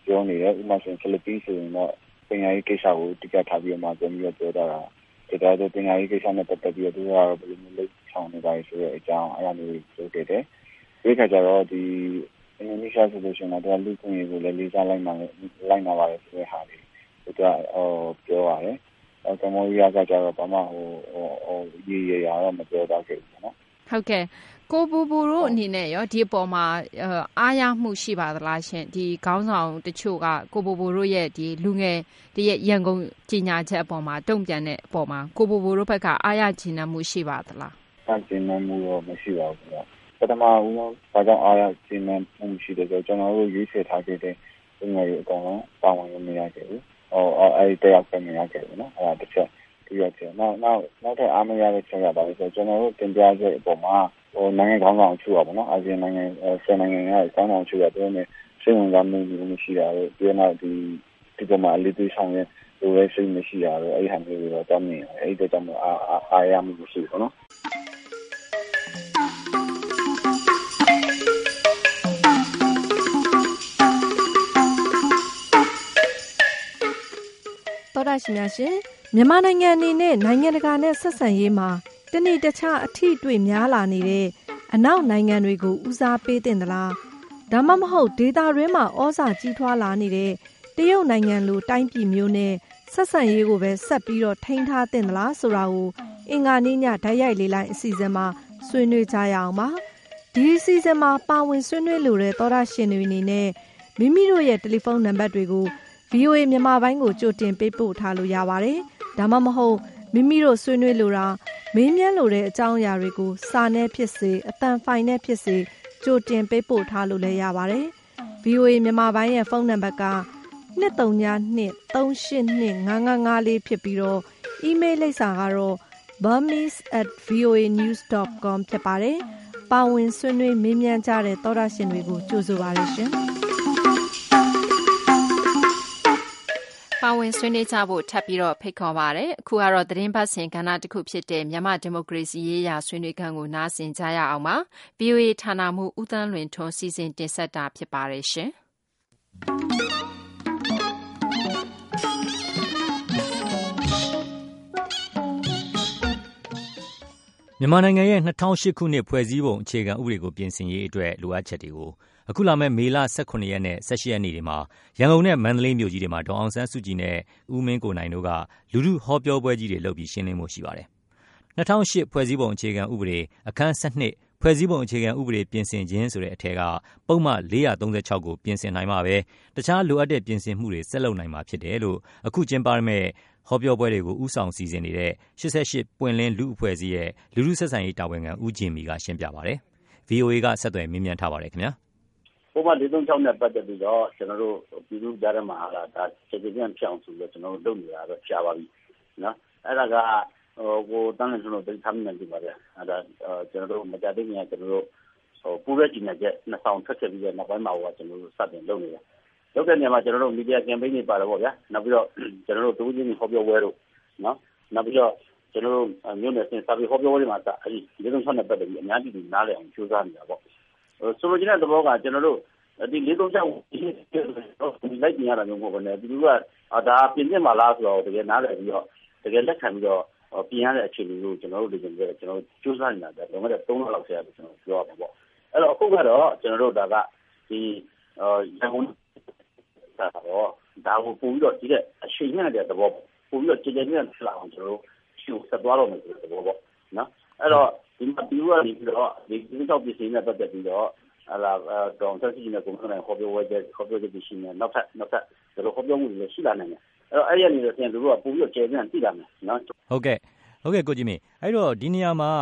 Speaker 8: ပြောနေတယ်ဥပမာဆိုရင်ဖိလစ်ပိဆိုရင်တော့ပညာရေးကိစ္စကိုတိကျထားပြီးမှပြန်ပြီးပြောတာဒါတော့ပညာရေးကိစ္စနဲ့ပတ်သက်ပြီးတော့သူကတော့ဘယ်လိုမျိုးလုပ်ဆောင်နေပါလဲဆိုတဲ့အကြောင်းအဲ့ဒါမျိုးပြောခဲ့တယ်ဒီခါကျတော့ဒီအင်ဒိုနီးရှားဆိုလို့ရှိရင်တော့လူ့ခွင့်ရေးကိုလည်းလေးစားလိုက်နာပါတယ်ဆိုတဲ့ဟာလေးသူကပြောရတယ်ကမ္ဘောဒီးယားကကျတော့ဘာမှရေးရတော့မပြောတော့ခဲ့ဘူးနော်
Speaker 2: ဟုတ်ကဲ့ကိုပူပူတို့အနေနဲ့ရောဒီအပေါ်မှာအားရမှုရှိပါသလားရှင်ဒီခေါင်းဆောင်တချို့ကကိုပူပူတို့ရဲ့ဒီလူငယ်တရဲ့ရန်ကုန်ကြီးညာချက်အပေါ်မှာတုံ့ပြန်တဲ့အပေါ်မှာကိုပူပူတို့ဘက်ကအားရကျေနပ်မှုရှိပါသလား
Speaker 8: အားကျေနပ်မှုတော့မရှိပါဘူးဗျပထမဦးဆုံးဘာကြောင့်အားရကျေနပ်မှုရှိတယ်ဆိုတော့ကျွန်တော်တို့ရွေးချယ်ထားခဲ့တဲ့လူငယ်တွေအကောင်လုံးပါဝင်လို့မရခဲ့ဘူးအဲ့တယောက်ပဲမရခဲ့ဘူးနော်အဲ့ဒါတစ်ချက်ပြီးတော့ကျနောက်ထပ်အားမရတဲ့ချက်ရပါလို့ဆိုကျွန်တော်တို့တင်ပြချက်အပေါ်မှာနိုင်ငံခေါင်းဆောင်ချို့ပါနော်အာဆီယံနိုင်ငံ10နိုင်ငံကခေါင်းဆောင်ချို့ကပြောနေစိတ်ဝင်စားမှုမရှိတာတော့ဒီနောက်ဒီပေါ်မှာလေးသွေးဆောင်ရဲ့လိုရဲစိတ်မရှိတာတော့အဲ့ဟာမျိုးတွေတော့တောင်းနေတယ်အဲ့ဒါကြောင့်အားရမှုရှိပါနော်
Speaker 9: သောတာရှင်များရှင်မြန်မာနိုင်ငံအနေနဲ့နိုင်ငံတကာနဲ့ဆက်ဆံရေးမှာတနေ့တခြားအထိတွေ့များလာနေတဲ့အနောက်နိုင်ငံတွေကိုဦးစားပေးသင့်သလားဒါမှမဟုတ်ဒေသတွင်းမှာဩဇာကြီးထွားလာနေတဲ့တရုတ်နိုင်ငံလိုတိုင်းပြည်မျိုးနဲ့ဆက်ဆံရေးကိုပဲဆက်ပြီးတော့ထိန်းထားသင့်သလားဆိုတာကိုအင်္ဂါနေ့ညဓာတ်ရိုက်လေးလိုက်အစီအစဉ်မှာဆွေးနွေးကြရအောင်ပါဒီအစီအစဉ်မှာပါဝင်ဆွေးနွေးလိုတဲ့သောတာရှင်တွေအနေနဲ့မိမိတို့ရဲ့တယ်လီဖုန်းနံပါတ်တွေကို VOA မြန်မာပိုင်းကိုကြိုတင်ပေးပို့ထားလို့ရပါတယ်ဒါမှမဟုတ်မိမိတို့ဆွေးနွေးလိုတာမေးမြန်းလိုတဲ့အကြောင်းအရာတွေကိုစာနဲ့ဖြစ်စေအသံဖိုင်နဲ့ဖြစ်စေကြိုတင်ပေးပို့ထားလို့လည်းရပါတယ် VOA မြန်မာပိုင်းရဲ့ဖုန်းနံပါတ်က2323825554ဖြစ်ပြီးတော့ email လိပ်စာကတော့ burmese@voanews.com ဖြစ်ပါတယ်ပါဝင်ဆွေးနွေးမေးမြန်းကြတဲ့သောတာရှင်တွေကိုကြိုဆိုပါရရှင်
Speaker 2: ပါဝင်ဆွေးနွေးကြဖို့ထပ်ပြီးတော့ဖိတ်ခေါ်ပါရစေ။အခုကတော့သတင်းပတ်စဉ်ကဏ္ဍတစ်ခုဖြစ်တဲ့မြန်မာဒီမိုကရေစီရေးရာဆွေးနွေးခန်းကိုနားဆင်ကြရအောင်ပါ။ VOA ဌာနမှဦးသန်းလွင်ထွန်းစီစဉ်တင်ဆက်တာဖြစ်ပါတယ်ရှင်။
Speaker 10: မြန်မာနိုင်ငံရဲ့2008ခုနှစ်ဖွဲ့စည်းပုံအခြေခံဥပဒေကိုပြင်ဆင်ရေးအတွက်လိုအပ်ချက်တွေကိုအခုလာမယ့်မေလ18ရက်နဲ့18ရက်နေ့တွေမှာရန်ကုန်နဲ့မန္တလေးမြို့ကြီးတွေမှာဒေါ်အောင်ဆန်းစုကြည်နဲ့ဦးမင်းကိုနိုင်တို့ကလူထုဟောပြောပွဲကြီးတွေလုပ်ပြီးရှင်းလင်းမှုရှိပါတယ်။2008ဖွဲ့စည်းပုံအခြေခံဥပဒေအခန်း12ဖွဲ့စည်းပုံအခြေခံဥပဒေပြင်ဆင်ခြင်းဆိုတဲ့အထက်ကပုံမှန်436ကိုပြင်ဆင်နိုင်မှာပဲတခြားလိုအပ်တဲ့ပြင်ဆင်မှုတွေဆက်လုပ်နိုင်မှာဖြစ်တယ်လို့အခုကျင်းပမယ့်ဟောပြောပွဲတွေကိုဥဆောင်စီစဉ်နေတဲ့88ပွင့်လင်းလူအဖွဲ့အစည်းရဲ့လူထုဆက်ဆံရေးတာဝန်ခံဦးဂျင်မီကရှင်းပြပါတယ်။ VOA ကဆက်သွယ်မေးမြန်းထားပါတယ်ခင်ဗျာ
Speaker 11: ။ပုံမှန်436နဲ့ပတ်သက်ပြီးတော့ကျွန်တော်တို့ပြည်သူကြားထဲမှာဒါခြေခြေပြန်ဖြောင်းဆိုလို့ကျွန်တော်တို့လုပ်နေတာတော့ရှားပါပြီနော်။အဲ့ဒါကကိုတန်းလင်းကျွန်တော်တို့ထားနေတယ်ပါဗျာ။အဲ့ဒါကျွန်တော်တို့မကြတဲ့ညကျွန်တော်တို့ပူရဲကြီးနဲ့နှစ်ဆောင်ထွက်ခဲ့ပြီးတော့နောက်ပိုင်းမှာကျွန်တော်တို့စတင်လုပ်နေတယ်။လုပ်တဲ့နေရာမှာကျွန်တော်တို့မီဒီယာကမ်ပိန်းတွေပါတော့ဗျာ။နောက်ပြီးတော့ကျွန်တော်တို့တူးချင်းဟောပြောပွဲတို့နော်။နောက်ပြီးတော့ကျွန်တော်တို့မြို့နယ်စဉ်စာပေဟောပြောပွဲတွေမှာအဲ့ဒီ436နဲ့ပတ်သက်ပြီးအများကြီးနားလည်အောင်ကြိုးစားနေတာပေါ့။ဆိုလိုချင်တဲ့သဘောကကျွန်တော်တို့ဒီ436လိုက်ပြင်ရတာမျိုးမဟုတ်ဘူးねဒီလူကဒါပြင်ပြမှာလားဆိုတော့တကယ်နားလည်ပြီးတော့တကယ်လက်ခံပြီးတော့ပြင်ရတဲ့အခြေအနေကိုကျွန်တော်တို့ကျွန်တော်ကြိုးစားနေတာတော့လည်း3လလောက်ဆရာကျွန်တော်ပြောရမှာပေါ့အဲ့တော့အခုကတော့ကျွန်တော်တို့ဒါကဒီရန်ကုန်ကတော့ဒါကိုပို့ပြီးတော့ဒီတဲ့အချိန်နဲ့တဲ့သဘောပို့ပြီးတော့ကြည်ကြဲနေတဲ့ဖြစ်လာအောင်ကျွန်တော်တို့ရှုပ်ဆက်သွားတော့မယ်ဆိုတဲ့သဘောပေါ့နော်အဲ့တော့ဒီမှာဒီလိုကနေပြီးတော့ဒီ436ပြည်စင်းနဲ့ပတ်သက်ပြီးတော့တော့ဆက်စီနဲ့ကိုယ်ကဟောပြောဝဲတဲ့ဟောပြောတဲ့ရှိနေနောက်ထပ်ဒါလိုဟောပြောမှုတွေရှိလာနိုင်တယ်အဲ့တော့အဲ့ရနေတဲ့ပြန်တို့ကပို့ပြီးတော့ကျေပြန်သိလာမယ်နော်
Speaker 10: ဟုတ်ကဲ့ကိုကြီးမင်းအဲ့တော့ဒီနေရာမှာ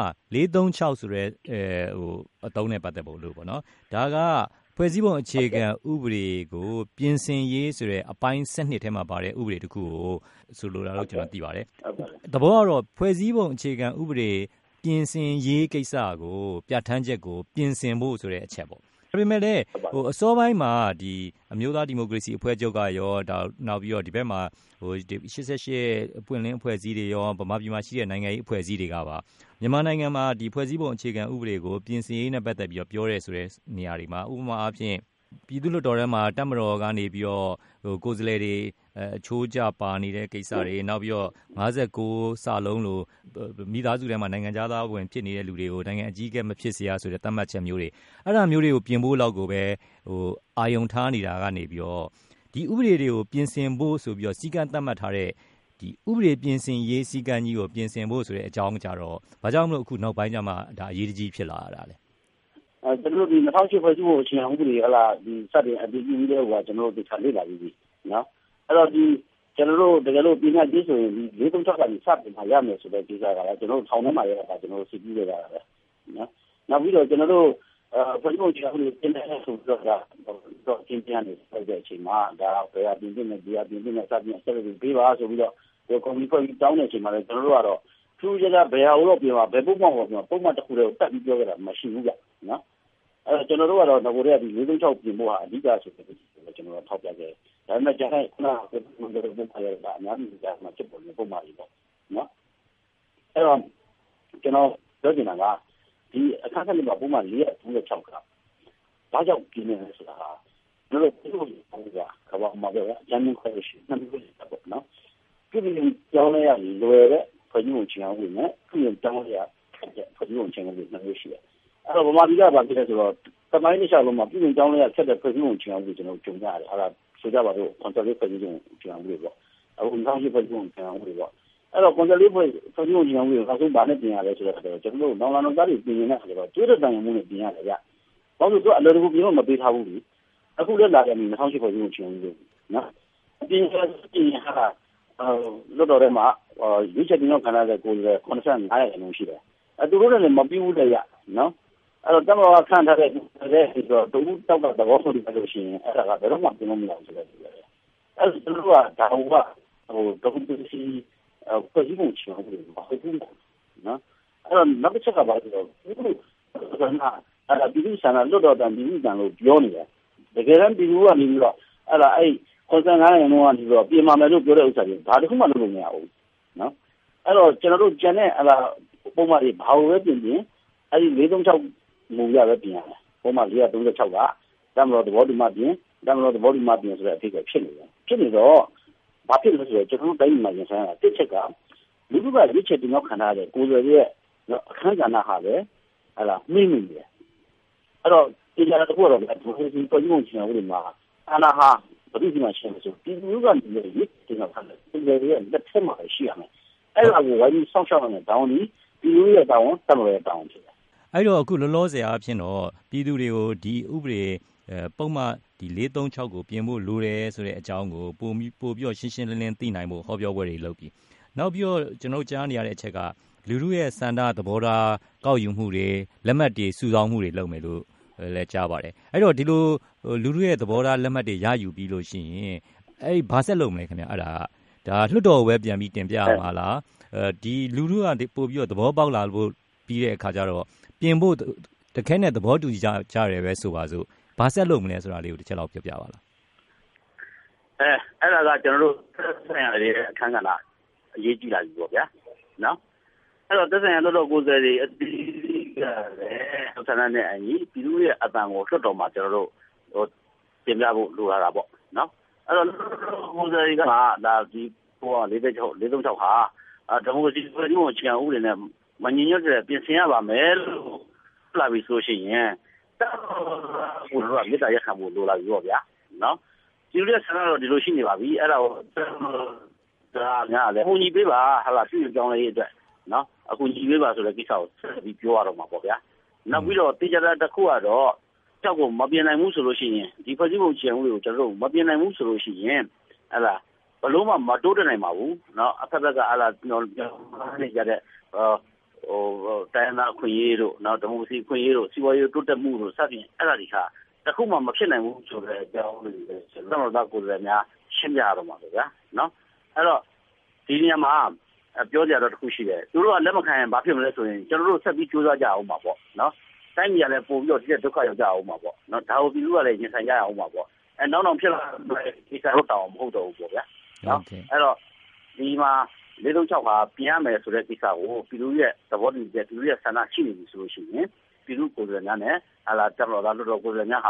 Speaker 10: 436ဆိုရဲအတုံးနဲ့ပတ်သက်ဖို့လို့ပေါ့နော်ဒါကဖွဲ့စည်းပုံအခြေခံဥပဒေကိုပြင်ဆင်ရေးဆိုတဲ့အပိုင်း7ထဲမှာပါတဲ့ဥပဒေတစ်ခုကိုဆိုလိုတာလို့ကျွန်တော်သိပါတယ်သဘောကတော့ဖွဲ့စည်းပုံအခြေခံဥပဒေပြင်ဆင်ရေးကိစ္စကိုပြဋ္ဌာန်းချက်ကိုပြင်ဆင်ဖို့ဆိုတဲ့အချက်ပေါ့ဒါပေမဲ့လည်းအစောပိုင်းမှာဒီအမျိုးသားဒီမိုကရေစီအဖွဲ့ချုပ်ကရောဒါနောက်ပြီးတော့ဒီဘက်မှာ88ပွင့်လင်းအဖွဲ့အစည်းတွေရောဗမာပြည်မှာရှိတဲ့နိုင်ငံရေးအဖွဲ့အစည်းတွေကပါမြန်မာနိုင်ငံမှာဒီဖွဲ့စည်းပုံအခြေခံဥပဒေကိုပြင်ဆင်ရေးနဲ့ပတ်သက်ပြီးတော့ပြောရဲဆိုတဲ့နေရာတွေမှာဥပမာအားဖြင့်ပြည်သူ့လွှတ်တော်ထဲမှာတပ်မတော်ကနေပြီးတော့ကိုယ်စားလှယ်တွေအချိုးကျပါနေတဲ့ကိစ္စတွေနောက်ပြီးတော့59စာလုံးလို့မိသားစုထဲမှာနိုင်ငံသားဝင်ဖြစ်နေတဲ့လူတွေကိုနိုင်ငံအကြီးအကဲမဖြစ်စေရဆိုတဲ့သတ်မှတ်ချက်မျိုးတွေအဲ့ဒါမျိုးတွေကိုပြင်ဖို့လောက်ကိုပဲအာယုံထားနေတာကနေပြီးတော့ဒီဥပဒေတွေကိုပြင်ဆင်ဖို့ဆိုပြီးတော့စည်းကမ်းသတ်မှတ်ထားတဲ့ဒီဥပဒေပြင်ဆင်ရေးစည်းကမ်းကြီးကိုပြင်ဆင်ဖို့ဆိုတဲ့အကြောင်းကြတော့ဘာကြောင့်မလို့အခုနောက်ပိုင်းကျမှဒါအရေးတကြီးဖြစ်လာတာလဲ
Speaker 11: ကျွန်တော်တို့ဒီ2008ဖွဲ့စည်းပုံအခြေခံဥပဒေဒီစတင်အတည်ပြုပြီးတဲ့ဟိုကကျွန်တော်တို့ဒီခါလေ့လာပြီးပြီနော်အဲ့တော့ဒီကျွန်တော်တို့တကယ်လို့ပြင်ရကြီးဆိုရင်ဒီ436ကနေစတင်မှာရမယ်ဆိုတဲ့ကိစ္စကလည်းကျွန်တော်တို့ထောင်ထဲမှာရတာကျွန်တော်တို့စီးပြီးရတာပဲနော်နောက်ပြီးတော့ကျွန်တော်တို့ဖွဲ့စည်းပုံအခြေခံဥပဒေပြင်တဲ့ဆိုတော့တော့ကျင်းပြနေတဲ့အချိန်မှာဒါဘယ်အပြင်ပြင်နဲ့ဒီအပြင်ပြင်နဲ့စတင်ဆက်ပြီးပေးပါဆိုပြီးတော့ဒီကွန်မြူဖွဲ့ပြီးတောင်းတဲ့အချိန်မှာလည်းကျွန်တော်တို့ကတော့ထူးခြားဘယ်ဟာလို့ပြင်ပါဘယ်ပုံမှန်ပေါ့ပုံမှန်တစ်ခုတည်းကိုတက်ပြီးပြောကြတာမရှိဘူးကြနော်အဲ့ကျွန်တော်တို့ကတော့ငကိုတွေကဒီ436ပြင်ဖို့ဟာအဓိကဆိုတဲ့ကျွန်တော်တို့ထောက်ပြခဲ့ဒါပေမဲ့ကျွန်တော်ခုနကပုံမှန်တာအများကြီးကြာမှဖြစ်ပေါ်နေပုံမှန်ကြီးပေါ့နော်အဲ့တော့ကျွန်တော်ပြောချင်တာကဒီအခါကလေးမှာပုံမှန်436ကဘာကြောင့်ပြင်နေလဲဆိုတာကျွန်တော်တို့ပြောလို့ကဘာမှမပြောရအញ្ញခွဲရှိနှမျိုးပေါ့နော်ပြည်ကြောင်းရလွယ်တဲ့ဖွဲ့စည်းပုံချင်အောင်ဝင်နဲ့ပြည်ကြောင်းရဖွဲ့စည်းပုံချင်အောင်ဝင်နှမျိုးရှိတယ်အဲ့တော့ဗမာပြည်ကဘာဖြစ်လဲဆိုတော့တမိုင်းတစ်လျှောက်လုံးမှာပြည်ကြောင်းရဆက်တဲ့ဖွဲ့စည်းပုံချင်အောင်ဝင်ကျွန်တော်ကြုံရတယ်အဲ့ဒါဆိုကြပါတော့ကွန်ဆယ်လေးဖွဲ့စည်းပုံချင်အောင်ဝင်ပေါ့အခု2008ဖွဲ့စည်းပုံချင်အောင်ဝင်ပေါ့အဲ့တော့ကွန်ဆယ်လေးဖွဲ့စည်းပုံချင်အောင်ဝင်နောက်ဆုံးဗာနဲ့ပြင်ရတယ်ဆိုတော့ကျွန်တော်တို့နောင်လာနောင်သားတွေပြင်နေတာဆိုတော့ကျွေးတဲ့တိုင်မှုနဲ့ပြင်ရတယ်ဗျဘာလို့ဆိုတော့အလော်တကူပြင်တော့မပေးထားဘူးလေအခုလည်းလာတယ်2008ဖွဲ့စည်းပုံချင်အောင်ဝင်နော်ပြင်ဟာလွတ်တော်ထဲမှာရွေးချယ်တင်ရောက်ခံရတဲ့ကိုယ်တွေ85ရာခိုင်နှုန်းရှိတယ်သူတို့လည်းမပြီးဘူးလေရနော်အဲ့တော့တမတော်ကခန့်ထားတဲ့ဒီတော့တူတောက်တော့ဘောဆိုပြီးလို့ရှိရင်အဲ့ဒါကဘယ်တော့မှပြင်လို့မရဘူးဆိုတဲ့အဲ့သူတို့ကဒါဟိုဒုက္ခပစ္စည်းဖွဲ့စည်းပုံချင်အောင်လို့ဘာဖြစ်လဲနော်အဲ့တော့နောက်တစ်ချက်ကဘာလဲဆိုတော့ဒီလိုကအဲ့ဒါပြည်သူ့ဆန္ဒလွတ်တော်တန်ပြည်သူ့တန်လို့ပြောနေတယ်တကယ်တမ်းပြည်သူကနေပြီးတော့အဲ့ဒါအဲ့95ရာခိုင်နှုန်းကနေပြီးတော့ပြင်မာမယ်လို့ပြောတဲ့ဥစ္စာတွေဒါတခုမှလုပ်လို့မရဘူးနော်အဲ့တော့ကျွန်တော်တို့ကျန်တဲ့အဲ့ဒါပုံမှန်တွေဘာလို့ပဲပြင်အဲ့ဒီ436မူရပဲပြင်ရတယ်ပုံမှန်436ကတမတော်သဘောတူမှပြင်တမတော်သဘောတူမှပြင်ဆိုတဲ့အဖြစ်ပဲဖြစ်နေတယ်ဖြစ်နေတော့ဘာဖြစ်လဲဆိုတော့ကျွန်တော်တို့တိုင်းမှာရင်ဆိုင်ရတာတစ်ချက်ကလူထုကရွေးချယ်တင်ရောက်ခံရတဲ့ကိုယ်တွေရဲ့အခမ်းကဏ္ဍဟာပဲအဲ့ဒါမိမိတယ်အဲ့တော့ဒီကြတာတခုတော့ဒီစီပေါ်ကြီးဝင်ချင်တယ်မှာအနာဟာဘယ်သူမှရှင်းမလို့ဒီလူကနေရွေးတင်ရောက်ခံတယ်ဒီတွေရဲ့လက်ထက်မှာရှိရမယ်အဲ့ဒါကိုဝိုင်းပြီးစောင့်ရှောက်ရမယ်တောင်းဒီပြည်သူရဲ့တောင်းတမတော်ရဲ့တောင်းဖြစ်တယ်
Speaker 10: အဲ့တော့အခုလောလောဆယ်အားဖြင့်တော့ပြည်သူတွေကိုဒီဥပဒေပုံမှန်ဒီ436ကိုပြင်ဖို့လိုတယ်ဆိုတဲ့အကြောင်းကိုပို့ပြီးတော့ရှင်းရှင်းလင်းလင်းသိနိုင်ဖို့ဟောပြောပွဲတွေလုပ်ပြီးနောက်ပြီးတော့ကျွန်တော်ကြားနေရတဲ့အချက်ကလူထုရဲ့စန္ဒသဘောထားကောက်ယူမှုတွေလက်မှတ်တွေစုဆောင်းမှုတွေလုပ်မယ်လို့လည်းကြားပါတယ်အဲ့တော့ဒီလိုလူထုရဲ့သဘောထားလက်မှတ်တွေရယူပြီးလို့ရှိရင်အဲ့ဒီဘာဆက်လုပ်မလဲခင်ဗျအဲ့ဒါလွှတ်တော်ပဲပြန်ပြီးတင်ပြရမှာလားဒီလူထုကပို့ပြီးတော့သဘောပေါက်လာလို့ပြီးတဲ့အခါကျတော့ပြင်ဖို့တခဲနဲ့သဘောတူကြရတယ်ပဲဆိုပါစို့ဘာဆက်လုပ်မလဲဆိုတာလေးကိုတစ်ချက်လောက်ပြောပြပါလား
Speaker 11: အဲ့ဒါကကျွန်တော်တို့ဆိုင်ရာတွေအခန်းကဏ္ဍအရေးကြီးလာပြီပေါ့ဗျာနော်အဲ့တော့သက်ဆိုင်ရာလွှတ်တော်ကိုယ်စားလှယ်တွေအတိအကျပဲဆန္ဒနဲ့အညီပြည်သူရဲ့အတန်ကိုလွှတ်တော်မှာကျွန်တော်တို့တင်ပြဖို့လိုလာတာပေါ့နော်အဲ့တော့ကိုယ်စားလှယ်ကဒါဒီဟို436ဟာဒီမိုကရေစီဖွဲ့စည်းပုံအခြေခံဥပဒေနဲ့မညီညွတ်တဲ့ပြင်ဆင်ရပါမယ်လို့လာပြီးဆိုရှင်ရင်ဟိုတော့မြေတားရခံဖို့လိုလာပြီပေါ့ဗျာနော်ဒီလိုဆန္ဒတော့ဒီလိုရှိနေပါပြီအဲ့ဒါကိုဒါများလေဘုံကြီးပေးပါဟာလာပြည်ကြောင်းလေးအတွက်နော်အခုညီပေးပါဆိုတဲ့ကိစ္စကိုဆက်ပြီးပြောရတော့မှာပေါ့ဗျာနောက်ပြီးတော့တေချာတာတစ်ခုကတော့ကြောက်ကိုမပြင်နိုင်ဘူးဆိုလို့ရှိရင်ဒီဖွဲ့စည်းပုံခြံဦးတွေကိုကျွန်တော်တို့မပြင်နိုင်ဘူးဆိုလို့ရှိရင်အဲ့ဒါဘလို့မှမတိုးတက်နိုင်ပါဘူးเนาะအဖက်ဖက်ကအားလာနေကြတဲ့တိုင်းနာခွင့်ရေးတို့เนาะဒီမိုကရေစီခွင့်ရေးတို့စီးပွားရေးတိုးတက်မှုတို့စသဖြင့်အဲ့ဒါတွေဟာတခုမှမဖြစ်နိုင်ဘူးဆိုတဲ့အကြောင်းလေးတွေကျွန်တော်တို့ကိုယ်စားများရှင်းပြရတော့မှာဗျာเนาะအဲ့တော့ဒီနေရာမှာပြောကြတော့တခုရှိတယ်သူတို့ကလက်မခံရင်ဘာဖြစ်မလဲဆိုရင်ကျွန်တော်တို့ဆက်ပြီးကြိုးစားကြအောင်ပါပေါ့เนาะတိုင်းပြည်ကလည်းပို့ပြီးတော့ဒီဒုက္ခရောက်ကြအောင်ပါပေါ့เนาะဒါကိုပြည်သူကလည်းရင်ဆိုင်ကြအောင်ပါပေါ့နောက်ဖြစ်လာတဲ့ကိစ္စတော့တောင်းမဟုတ်တော့ဘူးပေါ့ဗျာနော်အဲ့တော့ဒီမှာ436ဟာပြင်ရမယ်ဆိုတဲ့ကိစ္စကိုပြည်သူရဲ့သဘောတူချက်ပြည်သူရဲ့ဆန္ဒရှိနေပြီဆိုလို့ရှိရင်ပြည်သူကိုယ်စားလှယ်များနဲ့ဟာလာတက်တော်သားလွှတ်တော်ကိုယ်စားလှယ်များဟာဒီ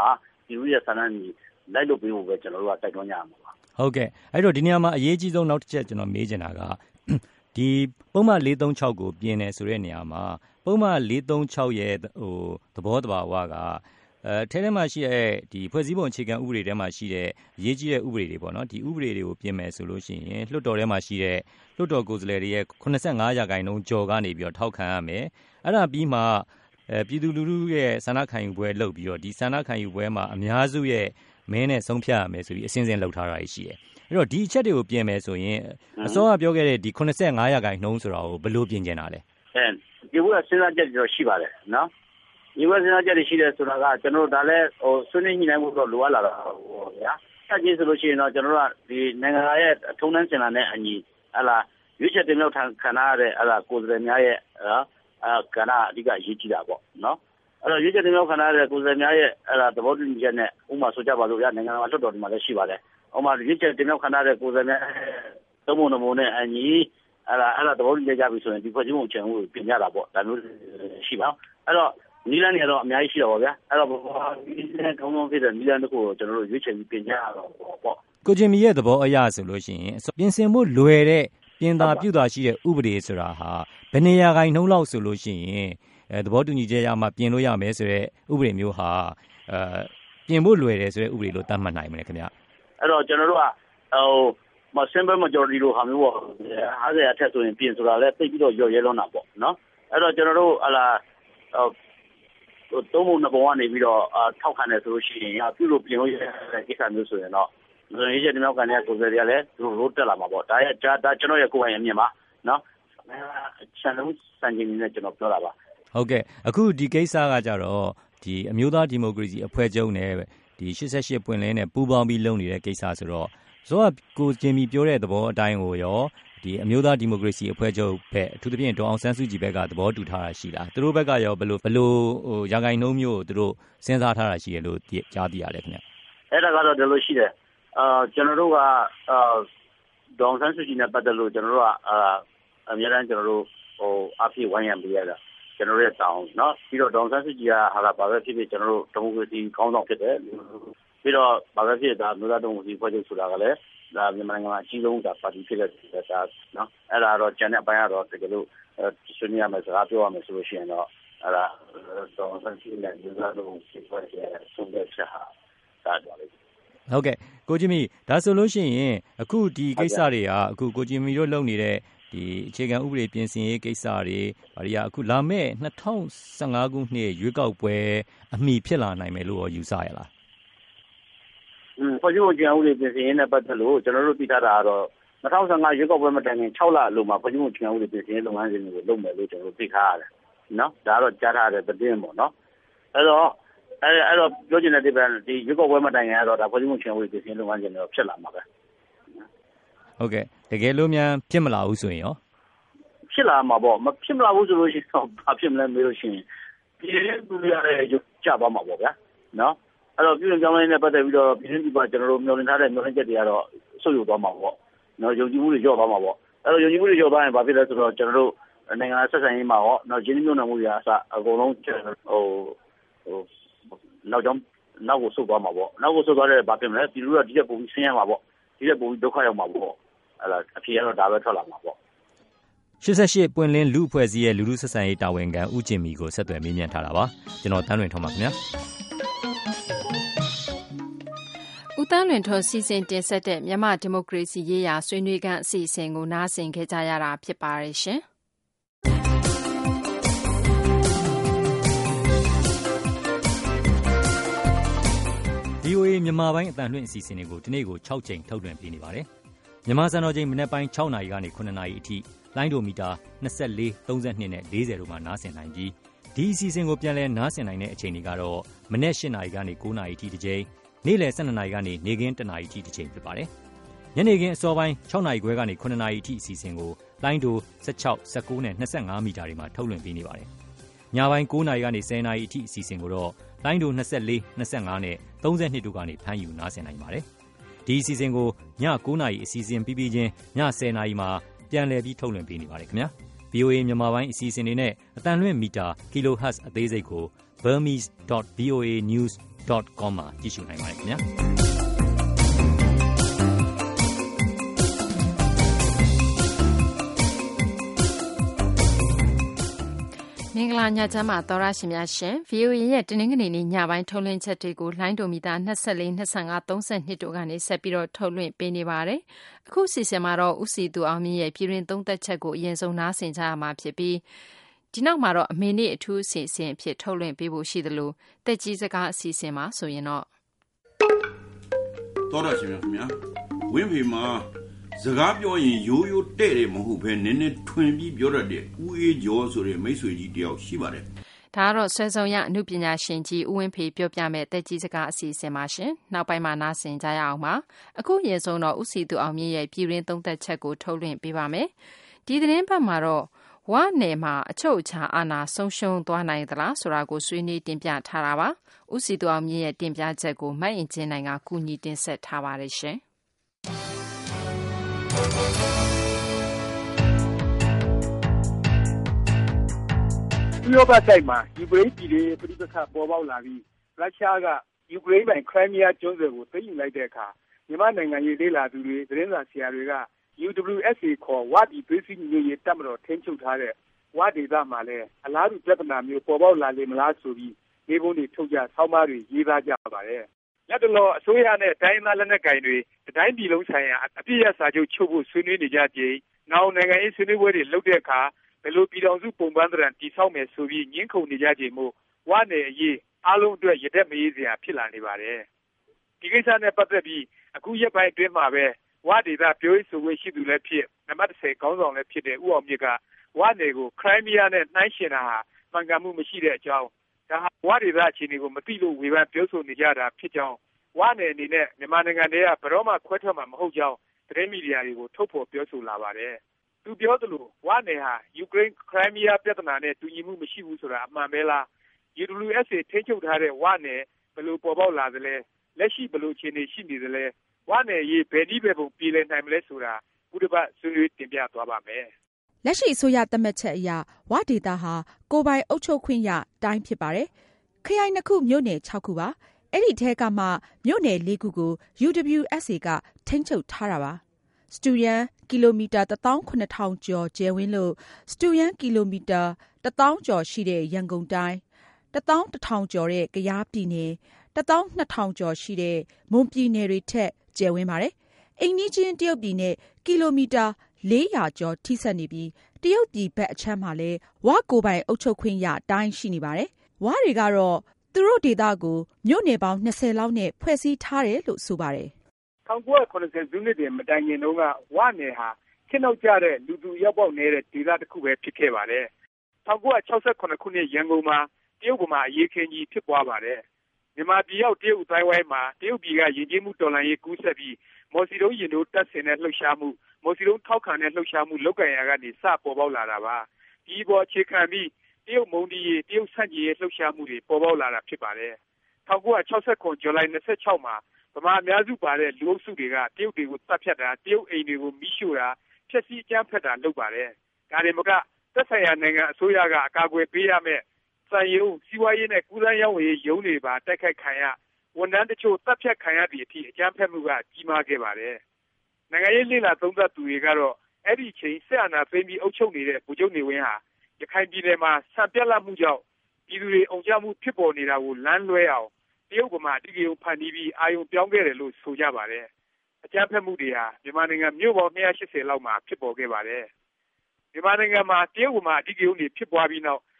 Speaker 11: ပြည်သူရဲ့ဆန္ဒညီလိုက်လုပ်ပေးဖို့ပဲကျွန်တော်တို့ကတိုက်တွန်းကြရမှာပါ
Speaker 10: ဟုတ်ကဲ့အဲ့တော့ဒီနေရာမှာအရေးကြီးဆုံးနောက်တစ်ချက်ကျွန်တော်မေးချင်တာကဒီပုံမှန်436ကိုပြင်နေဆိုတဲ့နေရာမှာပုံမှန်436ရဲ့သဘောတဘာဝကထဲမှာရှိတဲ့ဒီဖွဲ့စည်းပုံအခြေခံဥပဒေထဲမှာရှိတဲ့အရေးကြီးတဲ့ဥပဒေတွေပေါ့နော်ဒီဥပဒေတွေကိုပြင်မယ်ဆိုလို့ရှိရင်လွှတ်တော်ထဲမှာရှိတဲ့လွှတ်တော်ကိုယ်စားလှယ်တွေရဲ့85%ကျော်ကနေပြီးတော့ထောက်ခံရမယ်အဲ့ဒါပြီးမှပြည်သူလူထုရဲ့ဆန္ဒခံယူပွဲလုပ်ပြီးတော့ဒီဆန္ဒခံယူပွဲမှာအများစုရဲ့မဲနဲ့ဆုံးဖြတ်ရမယ်ဆိုပြီးအစဉ်စဉ်လှုပ်ထားတာရှိတယ်အဲ့တော့ဒီအချက်တွေကိုပြင်မယ်ဆိုရင်အစောကပြောခဲ့တဲ့ဒီ85%ဆိုတာကိုဘယ်လိုပြင်ကျင်တာလဲ
Speaker 11: ဒီဘက်ကစဉ်းစားချက်တွေရှိပါတယ်နော်ဒီဘက်စဉ်းစားချက်တွေရှိတယ်ဆိုတာကကျွန်တော်တို့ဒါလည်းဆွေးနွေးညှိနှိုင်းမှုတော့လိုအပ်လာတာပေါ့ဗျာဆက်ကြည့်ဆိုလို့ရှိရင်တော့ကျွန်တော်တို့ကဒီနိုင်ငံရဲ့ထုံးတမ်းစင်လာနဲ့အညီရွေးချယ်တင်မြှောက်ခံရတဲ့ကိုယ်စားလှယ်များရဲ့ကဏ္ဍအဓိကအရေးကြီးတာပေါ့နော်အဲ့တော့ရွေးချယ်တင်မြှောက်ခံရတဲ့ကိုယ်စားလှယ်များရဲ့သဘောတူညီချက်နဲ့ဥပမာဆိုကြပါလို့ဗျာနိုင်ငံတော်လွှတ်တော်ဒီမှာလည်းရှိပါတယ်ဥပမာရွေးချယ်တင်မြှောက်ခံရတဲ့ကိုယ်စားလှယ်များသုံးပုံတစ်ပုံနဲ့အညီသဘောတူညီကြပြီဆိုရင်ဒီဖွဲ့စည်းပုံအခြေခံဥပဒေပြင်ကြတာပေါ့ဒါမျိုးရှိပါအဲ့တော့နီလန်းတွေတော့အများကြီးရှိတော့ပါဗျာအဲ့တော့ဒီနဲ့ကောင်းကောင်းဖြစ်တဲ့နီလန်းတစ်ခုကိုကျွန်တော်တို့ရွေးချယ်ပြီးပြင်ကြရတော့ပေါ့
Speaker 10: ကိုဂျင်မီရဲ့သဘောအရဆိုလို့ရှိရင်ပြင်ဆင်မှုလွယ်တဲ့ပြင်သာပြုတာရှိတဲ့ဥပဒေဆိုတာဟာဘယ်နေရာခိုင်နှုန်းလောက်ဆိုလို့ရှိရင်သဘောတူညီချက်ရမှပြင်လို့ရမယ်ဆိုတဲ့ဥပဒေမျိုးဟာပြင်ဖို့လွယ်တယ်ဆိုတဲ့ဥပဒေလို့သတ်မှတ်နိုင်မလဲခင်ဗျ
Speaker 11: အဲ့တော့ကျွန်တော်တို့ကsimple majority လို့ဟာမျိုးပေါ့50အထက်ဆိုရင်ပြင်ဆိုတာလဲသိပြီးတော့ရော့ရဲလွန်းတာပေါ့နော်အဲ့တော့ကျွန်တော်တို့သုံးပုံနှစ်ပုံကနေပြီးတော့ထောက်ခံတယ်ဆိုလို့ရှိရင်ပြုလို့ပြင်လို့ရတဲ့ကိစ္စမျိုးဆိုရင်တော့ရေးချက်တင်မြှောက်ခံတဲ့ကိုယ်စားလှယ်တွေကလည်းသူတို့တက်လာမှာပေါ့ဒါကျွန်တော်ရဲ့ကိုယ်ပိုင်အမြင်ပါနော်ဆန်လုံးစံချိန်နဲ့ကျွန်တော်ပြောတာပါ
Speaker 10: ဟုတ်ကဲ့အခုဒီကိစ္စကကြတော့ဒီအမျိုးသားဒီမိုကရေစီအဖွဲ့ချုပ်နဲ့ဒီ88ပွင့်လင်းနဲ့ပူးပေါင်းပြီးလုပ်နေတဲ့ကိစ္စဆိုတော့ကိုဂျင်မီပြောတဲ့သဘောအတိုင်းကိုရောဒီအမျိုးသားဒီမိုကရေစီအဖွဲ့ချုပ်ဘက်အထူးသဖြင့်ဒေါ်အောင်ဆန်းစုကြည်ဘက်ကသဘောတူထားတာရှိလားသူတို့ဘက်ကရောဘယ်လိုရာဂိုင်နှုန်းမျိုးကိုသူတို့စဉ်းစားထားတာရှိရလို့ကြားသိရတယ်ခင်ဗျ
Speaker 11: အဲ့ဒါကတော့ဒီလိုရှိတယ်ကျွန်တော်တို့ကဒေါ်အောင်ဆန်းစုကြည်နဲ့ပတ်သက်လို့ကျွန်တော်တို့ကအများအားကျွန်တော်တို့အပြည့်ဝိုင်းရံပေးရတာကျွန်တော်ရဲ့တောင်းเนาะပြီးတော့ဒေါ်အောင်ဆန်းစုကြည်ကဘာပဲဖြစ်ဖြစ်ကျွန်တော်တို့ဒီမိုကရေစီခေါင်းဆောင်ဖြစ်တယ်ပြီးတော့ဘာပဲဖြစ်ဒါမျိုးသားဒီမိုကရေစီဖွဲ့ချုပ်ဆိုတာကလည်းဒါမြန်မာနိုင်ငံမှာအကြီးဆုံးပါတီဖြစ်တဲ့ဒါเนาะအဲ့ဒါတော့ကျန်တဲ့အပိုင်းကတော့တကယ်လို့ဆွေးနွေးရမယ်စကားပြောရမယ်ဆိုလို့ရှိရင်တော့အဲ့ဒါဒေါ်အောင်ဆန်းစုကြည်နဲ့မျိုးသားဒီမိုကရေစီဖွဲ့ချုပ်ရဲ့ဆုံးဖြတ်ချက်ဟာဒါတော့လေ
Speaker 10: ဟုတ်ကဲ့ကိုဂျင်မီဒါဆိုလို့ရှိရင်အခုဒီကိစ္စတွေကအခုကိုဂျင်မီတို့လုပ်နေတဲ့ဒီအခြေခံဥပဒေပြင်ဆင်ရေးကိစ္စတွေဘာတွေကအခုလာမဲ့2015ခုနှစ်ရွေးကောက်ပွဲအမီဖြစ်လာနိုင်မယ်လို့ယူဆရလား
Speaker 11: ဖွဲ့စည်းပုံအခြေခံဥပဒေပြင်ဆင်ရေးနဲ့ပတ်သက်လို့ကျွန်တော်တို့သိထားတာကတော့2015ရွေးကောက်ပွဲမတိုင်ခင်6လအလိုမှာဖွဲ့စည်းပုံအခြေခံဥပဒေပြင်ဆင်ရေးလုပ်ငန်းစဉ်တွေကိုလုပ်မယ်လို့ကျွန်တော်တို့သိထားရတယ်နော်ဒါကတော့ကြားထားတဲ့သတင်းပေါ့နော်အဲ့တော့ပြောချင်တဲ့ဒီရွေးကောက်ပွဲမတိုင်ခင်ကတော့ဒါဖွဲ့စည်းပုံအခြေခံဥပဒေပြင်ဆင်လုပ်ငန်းစဉ်တွေဖြစ်လာမှာပဲ
Speaker 10: ဟုတ်ကဲ့တကယ်လို့များဖြစ်မလာဘူးဆိုရင်ရော
Speaker 11: ဖြစ်လာမှာပေါ့မဖြစ်မလာဘူးဆိုလို့ရှိရင်ဘာဖြစ်မလဲမေးလို့ရှိရင်ပြည်သူတွေရဲ့ကြသွားမှာပေါ့ဗျာနော်အဲ့တော့ပြည်ပြောင်းလဲနေတဲ့ပတ်သက်ပြီးတော့ပြည်သူ့ကျွန်တော်တို့မျှော်လင့်ထားတဲ့မျှော်လင့်ချက်တွေကတော့ဆုတ်ယုတ်သွားမှာပေါ့နော်ယုံကြည်မှုတွေလျော့သွားမှာပေါ့အဲ့တော့ယုံကြည်မှုတွေလျော့သွားရင်ဘာဖြစ်လဲဆိုတော့ကျွန်တော်တို့နိုင်ငံဆက်ဆံရေးမှာရောနော်ရင်းနှီးမြှုပ်နှံမှုတွေအစအကုန်လုံးနောက်ကိုဆုတ်သွားမှာပေါ့နောက်ကိုဆုတ်သွားတဲ့ဘာဖြစ်မလဲပြည်သူကဒီချက်ပုံပြီးဆင်းရမှာပေါ့ဒီချက်ပုံပြီးဒုက္ခရောက်မှာပေါ့အဲ့ဒါအဖြေကတော့ဒါပဲထွက်လာမှာပေါ့
Speaker 10: 88ပွင့်လင်းလူအဖွဲ့အစည်းရဲ့လူထုဆက်ဆံရေးတာဝန်ခံဦးဂျင်မီကိုဆက်သွယ်မေးမြန်းထားတာပါကျွန်တော်တန်းလွင်ထောင်းပါခင်ဗျာ
Speaker 2: ဦးတန်းလွင်ထောင်းစီစဉ်တင်ဆက်တဲ့မြန်မာဒီမိုကရေစီရေးရာဆွေးနွေးခန်းအစီအစဉ်ကိုနားဆင်ခဲ့ကြရတာဖြစ်ပါတယ်ရှင်
Speaker 10: VOA မြန်မာပိုင်းအတန်လွှင့်အစီအစဉ်တွေကိုဒီနေ့ကို6ချိန်ထုတ်လွှင့်ပေးနေပါတယ်။မြန်မာစံတော်ချိန်မနက်ပိုင်း6နာရီကနေ9နာရီအထိလိုင်းဒိုမီတာ24 32နဲ့40တို့မှာနားဆင်နိုင်ပြီးဒီအစီအစဉ်ကိုပြန်လည်နားဆင်နိုင်တဲ့အချိန်တွေကတော့မနက်8နာရီကနေ9နာရီအထိတစ်ချိန်နေ့လယ်12နာရီကနေနေ့ခင်း1နာရီအထိတစ်ချိန်ဖြစ်ပါတယ်။ညနေခင်းအစောပိုင်း6နာရီခွဲကနေ9နာရီအထိအစီအစဉ်ကိုလိုင်းဒို16 19နဲ့25မီတာတွေမှာထုတ်လွှင့်ပေးနေပါတယ်။ညပိုင်း9နာရီကနေ10နာရီအထိအစီအစဉ်ကိုတော့လိုင်းဒို24 25နဲ့32တို့ကနေဖမ်းယူနားဆင်နိုင်ပါတယ်။ဒီအစီအစဉ်ကိုည9နာရီအစီအစဉ်ပြီးပြီးချင်းည10နာရီမှာပြန်လည်ပြီးထုတ်လွှင့်ပေးနေပါတယ်ခင်ဗျာ။ VOA မြန်မာပိုင်းအစီအစဉ်တွေနဲ့အတန်လွှင့်မီတာ kHz အသေးစိတ်ကို burmese.voanews.com မှာကြည့်ရှုနိုင်ပါတယ်ခင်ဗျာ
Speaker 2: မင်္ဂလာညချမ်းပါသောရရှင်များရှင် VOA ရဲ့တနင်္ဂနွေနေ့ညပိုင်းထုတ်လွှင့်ချက်တွေကိုလိုင်းဒိုမီတာ24 25 32တို့ကနေဆက်ပြီးတော့ထုတ်လွှင့်ပေးနေပါတယ်။အခုစီစဉ်မှာတော့ဦးစီသူအောင်မြင့်ရဲ့ပြည်တွင်သုံးသက်ချက်ကိုအရင်ဆုံးနားဆင်ကြရမှာဖြစ်ပြီးဒီနောက်မှာတော့အမေနေ့အထူးအစီအစဉ်အဖြစ်ထုတ်လွှင့်ပေးဖို့ရှိသလိုတက်ကြီးစကားအစီအစဉ်မှာဆိုရင်တော့
Speaker 12: သောရရှင်များခင်ဗျာဝင်းဖေမှာစကားပြောရင်ရိုးရိုးတဲ့တယ်မဟုတ်ဘဲနည်းနည်းထွင်ပြီးပြောတတ်တဲ့ဦးအေးကျော်ဆိုတဲ့မိတ်ဆွေကြီးတယောက်ရှိပါတယ်
Speaker 2: ။ဒါကတော့ဆွဲဆောင်ရအမှုပညာရှင်ကြီးဦးဝင်းဖေပြောပြမဲ့တက်ကြီးစကားအစီအစဉ်ပါရှင်။နောက်ပိုင်းမှာနားဆင်ကြရအောင်ပါ။အခုရေဆုံးတော့ဦးစီသူအောင်မြင့်ရဲ့ပြည်တွင်သုံးသက်ချက်ကိုထုတ်လွှင့်ပေးပါမယ်။ဒီသတင်းပတ်မှာတော့ဝါနယ်မှာအချုပ်အခြာအာဏာဆုံးရှုံးသွားနိုင်သလားဆိုတာကိုဆွေးနွေးတင်ပြထားတာပါ။ဦးစီသူအောင်မြင့်ရဲ့တင်ပြချက်ကိုမတ်အင်ကျင်းနိုင်ကကူညီတင်ဆက်ထားပါတယ်ရှင်။
Speaker 13: ဥရောပတိုက်မှာယူကရိန်းပြည်ရဲ့ပြည်ပခါပေါ်ပေါက်လာပြီးရုရှားကယူကရိန်းပိုင်ခရိုင်းမီးယားကျွန်းဆွယ်ကိုသိမ်းယူလိုက်တဲ့အခါမြန်မာနိုင်ငံရေးလေ့လာသူတွေသတင်းစာဆရာတွေက UWSA ခေါ်ဝပြည်သွေးစည်းညီညွတ်ရေးတပ်မတော်ထိန်းချုပ်ထားတဲ့ဝဒေသမှာလည်းအလားတူပြဿနာမျိုးပေါ်ပေါက်လာလေမလားဆိုပြီးဒီပုံတွေထုတ်ကြဆောင်းပါးတွေရေးသားကြပါတယ်။လက်တော်အစိုးရနဲ့တိုင်းသားလက်နက်ကိုင်တွေတိုင်းပြည်လုံးဆိုင်ရာအပြည့်အစာချုပ်ချုပ်ဖို့ဆွေးနွေးနေကြချိန်နောက်နိုင်ငံရေးဆွေးနွေးပွဲတွေလုပ်တဲ့အခါဘယ်လိုပြည်တော်စုပုံပန်းသဏ္ဍာန်တည်ဆောက်မယ်ဆိုပြီးညှင်းခုန်နေကြချိန်မို့ဝနယ်အရေးအားလုံးအတွက်ရတဲ့မရေးစရာဖြစ်လာနေပါတယ်။ဒီကိစ္စနဲ့ပတ်သက်ပြီးအခုရက်ပိုင်းအတွင်းမှာပဲဝဒေသပြောရေးဆိုခွင့်ရှိသူလည်းဖြစ်နံပါတ်10ခေါင်းဆောင်လည်းဖြစ်တဲ့ဦးအောင်မြင့်ကဝနယ်ကိုခရိုင်းမီးယားနဲ့နှိုင်းယှဉ်တာဟာမှန်ကန်မှုမရှိတဲ့အကြောင်းဒါဟာဝဒေသအခြေအနေကိုမသိလို့ဝေဖန်ပြောဆိုနေကြတာဖြစ်ကြောင်းဝနယ်အနေနဲ့မြန်မာနိုင်ငံထဲကဘယ်တော့မှခွဲထွက်မှာမဟုတ်ကြောင်းသတင်းမီဒီယာတွေကိုထုတ်ဖော်ပြောဆိုလာပါတယ်။သူပြောသလိုဝနယ်ဟာယူကရိန်းခရိုင်းမီးယားပြဿနာနဲ့တူညီမှုမရှိဘူးဆိုတာအမှန်ပဲလား UWSA ထိန်းချုပ်ထားတဲ့ဝနယ်ဘယ်လိုပေါ်ပေါက်လာသလဲလက်ရှိဘယ်လိုအခြေအနေရှိနေသလဲဝနယ်ရေးဘယ်နည်းပဲပုံပြည်လည်နိုင်မလဲဆိုတာဥဒပတ်ဆွေးနွေးတင်ပြသွားပါမယ်
Speaker 14: ။လက်ရှိအစိုးရသတ်မှတ်ချက်အရဝဒေသဟာကိုယ်ပိုင်အုပ်ချုပ်ခွင့်ရတိုင်းဖြစ်ပါတယ်။ခရိုင်2ခုမြို့နယ်6ခုပါ။အဲ့ဒီထဲကမှမြို့နယ်4ခုကို UWSA ကထိန်းချုပ်ထားတာပါ။စတူရန်ကီလိုမီတာ18000ကျော်ကျယ်ဝန်းလို့စတူရန်ကီလိုမီတာ1000ကျော်ရှိတဲ့ရန်ကုန်တိုင်း11000ကျော်တဲ့ကယားပြည်နယ်12000ကျော်ရှိတဲ့မွန်ပြည်နယ်တွေထက်ကျယ်ဝန်းပါတယ်။အိမ်နီးချင်းတရုတ်ပြည်နဲ့ကီလိုမီတာ400ကျော်ထိစပ်နေပြီးတရုတ်ပြည်ဘက်အချမ်းမှာလည်းဝကိုယ်ပိုင်အုပ်ချုပ်ခွင့်ရတိုင်းရှိနေပါတယ်။ဝတွေကတော့သူတို့ဒေသကိုမြို့နယ်ပေါင်း20လောက်နဲ့ဖွဲ့စည်းထားတယ်လို့ဆိုပါတယ်
Speaker 13: ။1980ခုနှစ်တည်းမတိုင်ခင်တုန်းကဝနယ်ဟာခင်းနောက်ကျတဲ့လူသူရောက်ပေါက်နေတဲ့ဒေသတစ်ခုပဲဖြစ်ခဲ့ပါတယ်။1968ခုနှစ်ရန်ကုန်မှာတရုတ်ဗမာအရေးခင်းကြီးဖြစ်ပွားပါတယ်။မြန်မာပြည်ရောက်တရုတ်တိုင်းဝိုင်းမှာတရုတ်ပြည်ကယဉ်ကျေးမှုတော်လှန်ရေးကူးဆက်ပြီးမော်စီတုံးရင်တို့တပ်ဆင်တဲ့လှုပ်ရှားမှုမော်စီတုံးထောက်ခံတဲ့လှုပ်ရှားမှုလုပ်ကင်ရာကနေစပေါ်ပေါက်လာတာပါ။ဒီပေါ်အခြေခံပြီးတရုတ်မုံဒီရေးတရုတ်ဆန့်ကျင်ရေးလှုပ်ရှားမှုတွေပေါ်ပေါက်လာတာဖြစ်ပါတယ်။1969ဇူလိုင်26မှာဗမာအများစုပါတဲ့လူအုပ်စုတွေကတရုတ်တွေကိုတပ်ဖြတ်တာတရုတ်အိမ်တွေကိုမိရှို့တာဖျက်ဆီးအကြမ်းဖက်တာလုပ်ပါတယ်။ဒါတွေမကသက်ဆိုင်ရာနိုင်ငံအစိုးရကအကာအကွယ်ပေးရမယ့်စံရုံးစီးပွားရေးနဲ့ကူးသန်းရောင်းဝယ်ရေးရုံးတွေပါတိုက်ခိုက်ခံရဝန်ထမ်းတချို့တပ်ဖြတ်ခံရသည့်အထိအကြမ်းဖက်မှုကကြီးမားခဲ့ပါတယ်။နိုင်ငံရေးလေ့လာသုံးသပ်သူတွေကတော့အဲ့ဒီချိန်ဆက်အာဏာသိမ်းပြီးအုပ်ချုပ်နေတဲ့ဗိုလ်ချုပ်နေဝင်းဟာရခိုင်ပြည်နယ်မှာဆံပြက်လက်မှုကြောင့်ပြည်သူတွေအုံကြမှုဖြစ်ပေါ်နေတာကိုလမ်းလွဲအောင်တရုတ်ဗမာအဓိကရုဏ်းဖန်တီးပြီးအာရုံပြောင်းခဲ့တယ်လို့ဆိုကြပါတယ်။အကြမ်းဖက်မှုတွေဟာမြန်မာနိုင်ငံမြို့ပေါင်း280လောက်မှာဖြစ်ပေါ်ခဲ့ပါတယ်။မြန်မာနိုင်ငံမှာတရုတ်ဗမာအဓိကရုဏ်းတွေဖြစ်ပွားပြီးနောက်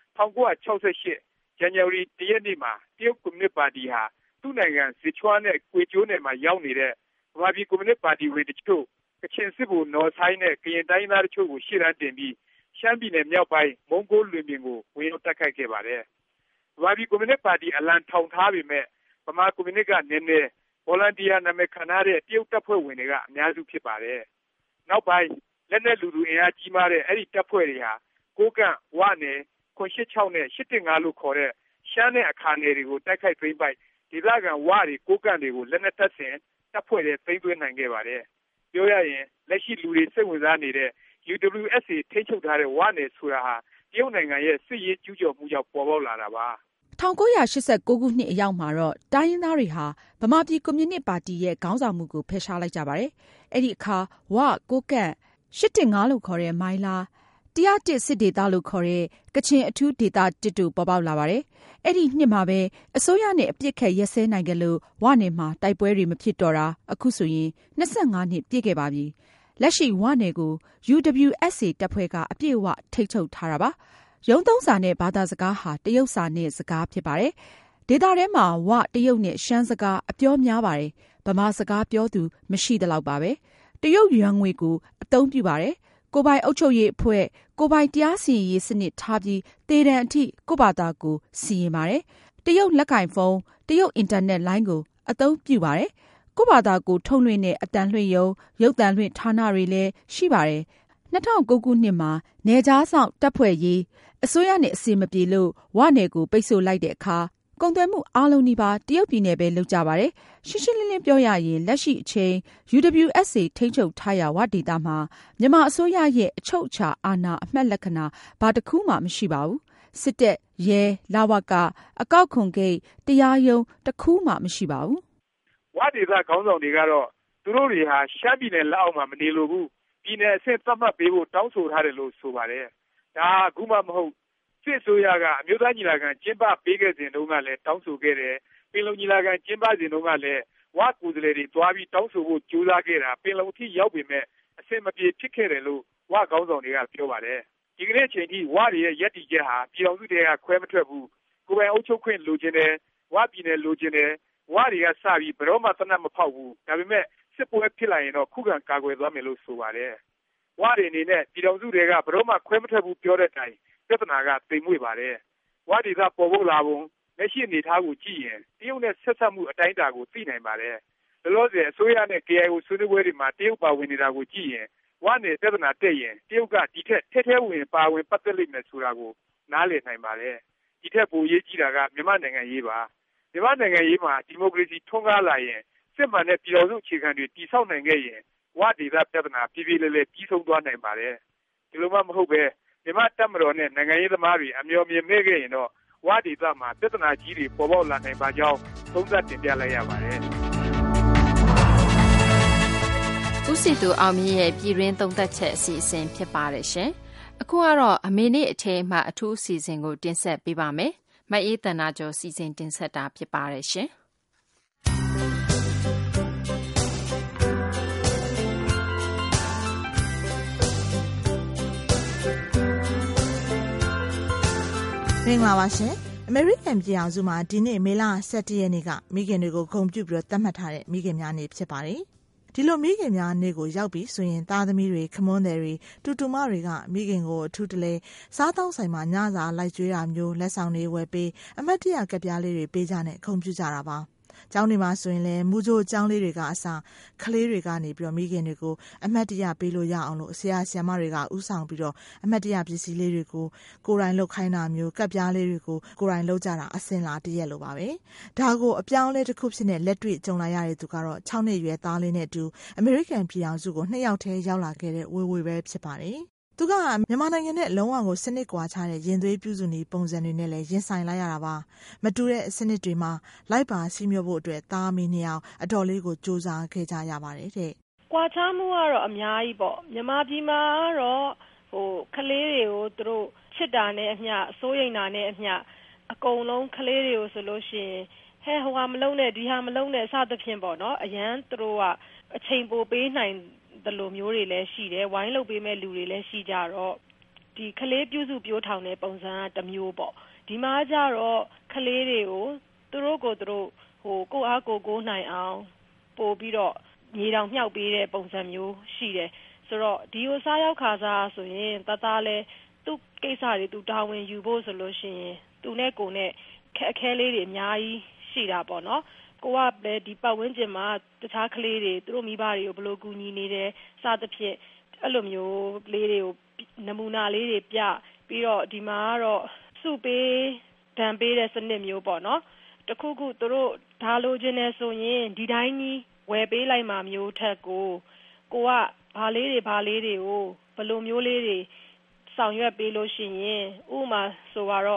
Speaker 13: 1968ဇန်နဝါရီ1ရက်နေ့မှာတရုတ်ကွန်မြူနစ်ပါတီဟာသူ့နိုင်ငံဇစ်ချွားနဲ့ကွေကျိုးနယ်မှာရောက်နေတဲ့ဗမာပြည်ကွန်မြူနစ်ပါတီဝင်တချို့ကချင်စစ်ဗိုလ်နော်ဆိုင်နဲ့ကရင်တိုင်းသားတချို့ကိုရှေ့တန်းတင်ပြီးရှမ်းပြည်နယ်မြောက်ပိုင်းမုံကိုလွင်ပြင်ကိုဝင်ရောက်တိုက်ခိုက်ခဲ့ပါတယ်။ဗမာပြည်ကွန်မြူနစ်ပါတီအလံထောင်ထားပေမဲ့ဗမာကွန်မြူနစ်ကနည်းနည်းဗော်လန်တီယာနာမည်ခံထားတဲ့တရုတ်တပ်ဖွဲ့ဝင်တွေကအများစုဖြစ်ပါတယ်။နောက်ပိုင်းလက်နက်လူသူအင်အားကြီးမားတဲ့အဲ့ဒီတပ်ဖွဲ့တွေဟာကိုကန့်ဝနယ်986နဲ့815လို့ခေါ်တဲ့ရှမ်းနဲ့အခါနယ်တွေကိုတိုက်ခိုက်သိမ်းပိုက်ဒေသခံဝတွေကိုကန့်တွေကိုလက်နက်တပ်ဆင်တပ်ဖွဲ့တွေသိမ်းသွင်းနိုင်ခဲ့ပါတယ်။ပြောရရင်လက်ရှိလူတွေစိတ်ဝင်စားနေတဲ့ UWSA ထိန်းချုပ်ထားတဲ့ဝနယ်ဆိုတာဟာတရုတ်နိုင်ငံရဲ့စစ်ရေးကျူးကျော်မှုကြောင့်ပေါ်ပေါက်လာတာပါ
Speaker 14: 1989 ခုနှစ်အရောက်မှာတော့တိုင်းရင်းသားတွေဟာဗမာပြည်ကွန်မြူနစ်ပါတီရဲ့ခေါင်းဆောင်မှုကိုဖယ်ရှားလိုက်ကြပါတယ်။အဲ့ဒီအခါဝ၊ကိုးကန့်၊815လို့ခေါ်တဲ့မိုင်းလား101စစ်ဒေသလို့ခေါ်တဲ့ကချင်အထူးဒေသ1တို့ပေါ်ပေါက်လာပါတယ်။အဲ့ဒီနှစ်မှာပဲအစိုးရနဲ့အပြစ်ခတ်ရက်စဲနိုင်ကြလို့ဝနယ်မှာတိုက်ပွဲတွေမဖြစ်တော့တာအခုဆိုရင်25နှစ်ပြည့်ခဲ့ပါပြီ။လက်ရှိဝနယ်ကို UWSA တပ်ဖွဲ့ကအပြည့်အဝထိန်းချုပ်ထားတာပါ။ရုံးသုံးစာနဲ့ဘာသာစကားဟာတရုတ်စာနဲ့စကားဖြစ်ပါတယ်။ဒေသထဲမှာဝတရုတ်နဲ့ရှမ်းစကားအပြောများပါတယ်။ဗမာစကားပြောသူမရှိသလောက်ပါပဲ။တရုတ်ယွမ်ငွေကိုအသုံးပြုပါတယ်။ကိုယ်ပိုင်အုပ်ချုပ်ရေးအဖွဲ့ကိုယ်ပိုင်တရားစီရင်ရေးစနစ်ထားပြီးသေဒဏ်အထိကိုယ့်ဘာသာကိုစီရင်ပါတယ်။တရုတ်လက်ကင်ဖုန်းတရုတ်အင်တာနက်လိုင်းကိုအသုံးပြုပါတယ်။ကိုယ့်ဘာသာကိုထုတ်လွှင့်တဲ့အတန်လွှင့်ရုံရုပ်သံလွှင့်ဌာနတွေလည်းရှိပါတယ်။2009ခုနှစ်မှာနယ်ခြားစောင့်တပ်ဖွဲ့ရေးအစိုးရနဲ့အစီမပြေလို့ဝနယ်ကိုပိတ်ဆို့လိုက်တဲ့အခါကုန်သွယ်မှုအားလုံးဒီပါတရုတ်ပြည်နယ်ပဲလုပ်ကြပါတယ်။ရှင်းရှင်းလင်းလင်းပြောရရင်လက်ရှိအချိန် UWSA ထိန်းချုပ်ထားရာဝဒေသမှာမြန်မာအစိုးရရဲ့အချုပ်အခြာအာဏာအမှတ်လက္ခဏာဘာတစ်ခုမှမရှိပါဘူး။စစ်တပ်ရဲလဝကအကောက်ခွန်ဂိတ်တရားရုံးတစ်ခုမှမရှိပါဘူး
Speaker 13: ။ဝဒေသခေါင်းဆောင်တွေကတော့သူတို့တွေဟာရှမ်းပြည်နယ်လက်အောက်မှာမနေလိုဘူးပြည်နယ်အဆင့်သတ်မှတ်ပေးဖို့တောင်းဆိုထားတယ်လို့ဆိုပါတယ်။ဒါအခုမှမဟုတ်စစ်ဆိုရကအမျိုးသားညီလာခံကျင်းပပေးခဲ့စဉ်တုန်းကလည်းတောင်းဆိုခဲ့တယ်ပင်လုံညီလာခံကျင်းပစဉ်တုန်းကလည်းဝကိုယ်စားလှယ်တွေတွားပြီးတောင်းဆိုဖို့ကြိုးစားခဲ့တာပင်လုံအထိရောက်ပေမဲ့အဆင်မပြေဖြစ်ခဲ့တယ်လို့ဝခေါင်းဆောင်တွေကပြောပါတယ်ဒီကနေ့အချိန်ထိဝတွေရဲ့ရက်တီချက်ဟာပြည်တော်စုတွေကခွဲမထွက်ဘူးကိုယ်ပိုင်အုပ်ချုပ်ခွင့်လိုချင်တယ်ဝပြည်နယ်လိုချင်တယ်ဝတွေကစပြီးဘယ်တော့မှသနတ်မဖောက်ဘူးဒါပေမဲ့စစ်ပွဲဖြစ်လာရင်တော့ခုခံကာကွယ်သွားမယ်လို့ဆိုပါတယ်ဝတွေအနေနဲ့ပြည်တော်စုတွေကဘယ်တော့မှခွဲမထွက်ဘူးပြောတဲ့တိုင်ပြဿနာကသိမ်မွေ့ပါတယ်ဝဒေသပေါ်ဖို့လာပုံလက်ရှိအနေထားကိုကြည့်ရင်တရုတ်နဲ့ဆက်ဆက်မှုအတိုင်းအတာကိုသိနိုင်ပါတယ်လောလောဆယ်အစိုးရနဲ့ KIO ဆွေးနွေးပွဲတွေမှာတရုတ်ပါဝင်နေတာကိုကြည့်ရင်ဝနယ်ပြဿနာတက်ရင်တရုတ်ကဒီထက်ထဲထဲဝင်ပါဝင်ပတ်သက်လိမ့်မယ်ဆိုတာကိုနားလည်နိုင်ပါတယ်ဒီထက်ပိုရေးကြီးတာကမြန်မာနိုင်ငံရေးပါမြန်မာနိုင်ငံရေးမှာဒီမိုကရေစီထွန်းကားလာရင်စစ်မှန်တဲ့ပြည်တော်စုအခြေခံတွေတည်ဆောက်နိုင်ခဲ့ရင်ဝဒေသပြဿနာပြည်ပြည်လဲလဲပြီးဆုံးသွားနိုင်ပါတယ်ဒီလိုမှမဟုတ်ပဲမြန်မာတပ်မတော်နဲ့နိုင်ငံရေးသမားတွေအမျှော်မြင်မဲ့ခဲ့ရင်တော့ဝဒေသမှာပြဿနာကြီးတွေပေါ်ပေါက်လာနိုင်ပါကြောင်းသုံးသပ်တင်ပြလိုက်ရပါတယ်
Speaker 2: ဦးစီတူအောင်မြင့်ရဲ့ပြည်တွင်းသုံးသပ်ချက်အစီအစဉ်ဖြစ်ပါတယ်ရှင်အခုကတော့အမေနေ့အထက်မှအထူးအစီအစဉ်ကိုတင်ဆက်ပေးပါမယ်မအေးတနာကျော်စီစဉ်တင်ဆက်တာဖြစ်ပါတယ်ရှင်
Speaker 3: မင်္ဂလာပါရှင်အမေရိကန်ပြည်အောင်စုမှာဒီနေ့မေလ17ရက်နေ့ကမိခင်တွေကိုဂုဏ်ပြုပြီးသတ်မှတ်ထားတဲ့မိခင်များနေ့ဖြစ်ပါတယ်ဒီလိုမိခင်များနေ့ကိုရောက်ပြီဆိုရင်သားသမီးတွေခမွန်းတွေတူတူမတွေကမိခင်ကိုအထူးတလဲစားတောင်းဆိုင်မှာညစာလိုက်ကျွေးတာမျိုးလက်ဆောင်တွေဝယ်ပေးအမတ်တရကပ်ပြားလေးတွေပေးကြနဲ့ခုံပြုကြတာပါကျောင်းတွေမှာဆိုရင်လည်းမူကြိုကျောင်းလေးတွေကအစားကလေးတွေကနေပြီးတော့မိခင်တွေကိုအမတ်တရပေးလို့ရအောင်လို့ဆရာဆရာမတွေကဥဆောင်ပြီးတော့အမတ်တရပစ္စည်းလေးတွေကိုကိုယ်တိုင်လုပ်ခိုင်းတာမျိုးကပ်ပြားလေးတွေကိုကိုယ်တိုင်လုပ်ကြတာအစင်လာတရက်လိုပါပဲဒါကိုအပြောင်းလဲတစ်ခုဖြစ်နဲ့လက်တွေ့ကြုံလာရတဲ့သူကတော့6နှစ်ရွယ်သားလေးနဲ့အတူအမေရိကန်ပြည်အောင်စုကို2ယောက်တည်းရောက်လာခဲ့တဲ့ဝေဝေပဲဖြစ်ပါတယ်သူကမြန်မာနိုင်ငံနဲ့လုံးဝကိုစနစ်ကွာခြားတဲ့ရင်သွေးပြုစုနေပုံစံတွေနဲ့လည်းရင်ဆိုင်လိုက်ရတာပါမတူတဲ့စနစ်တွေမှာလိုက်ပါစီးမျိုးဖို့အတွက်သားမီးနှစ်ယောက်အတော်လေးကိုစူးစမ်းခဲ့ကြရပါတယ်တဲ့
Speaker 15: ကွာခြားမှုကတော့အများကြီးပေါ့မြန်မာပြည်မှာတော့ကလေးတွေကိုသူတို့ချစ်တာနဲ့အမျှအစိုးရိမ်တာနဲ့အမျှအကုန်လုံးကလေးတွေကိုဆိုလို့ရှိရင်ဟဲ့ဟိုဟာမလုံးနဲ့ဒီဟာမလုံးနဲ့စသဖြင့်ပေါ့နော်အရန်သူတို့ကအချိန်ပိုပေးနိုင်ဒီလိုမျိုးတွေလည်းရှိတယ်ဝိုင်းလုပ်ပေးမဲ့လူတွေလည်းရှိကြတော့ဒီကလေးပြုစုပြိုးထောင်တဲ့ပုံစံကတစ်မျိုးပေါ့ဒီမှာကျတော့ကလေးတွေကိုသူတို့ကိုသူတို့ကိုအားကိုနိုင်အောင်ပို့ပြီးတော့မြေတောင်မြှောက်ပေးတဲ့ပုံစံမျိုးရှိတယ်ဆိုတော့ဒီကိုစားရောက်ခါစားဆိုရင်တသားလဲသူ့ကိစ္စတွေသူတာဝန်ယူဖို့ဆိုလို့ရှိရင်သူနဲ့ကိုနဲ့အခဲလေးတွေအများကြီးရှိတာပေါ့နော်ကိုကလည်းဒီပတ်ဝန်းကျင်မှာတခြားကလေးတွေသူတို့မိဘတွေကိုဘယ်လိုကူညီနေတယ်စသဖြင့်အဲ့လိုမျိုးလေးတွေကိုနမူနာလေးတွေပြပြီးတော့ဒီမှာကတော့စုပေးဒဏ်ပေးတဲ့စနစ်မျိုးပေါ့နော်တခုခုသူတို့ဒါလိုချင်နေဆိုရင်ဒီတိုင်းကြီးဝယ်ပေးလိုက်မှမျိုးထက်ကိုကဘာလေးတွေကိုဘယ်လိုမျိုးလေးတွေဆောင်ရွက်ပေးလို့ရှိရင်ဥပမာဆိုတော့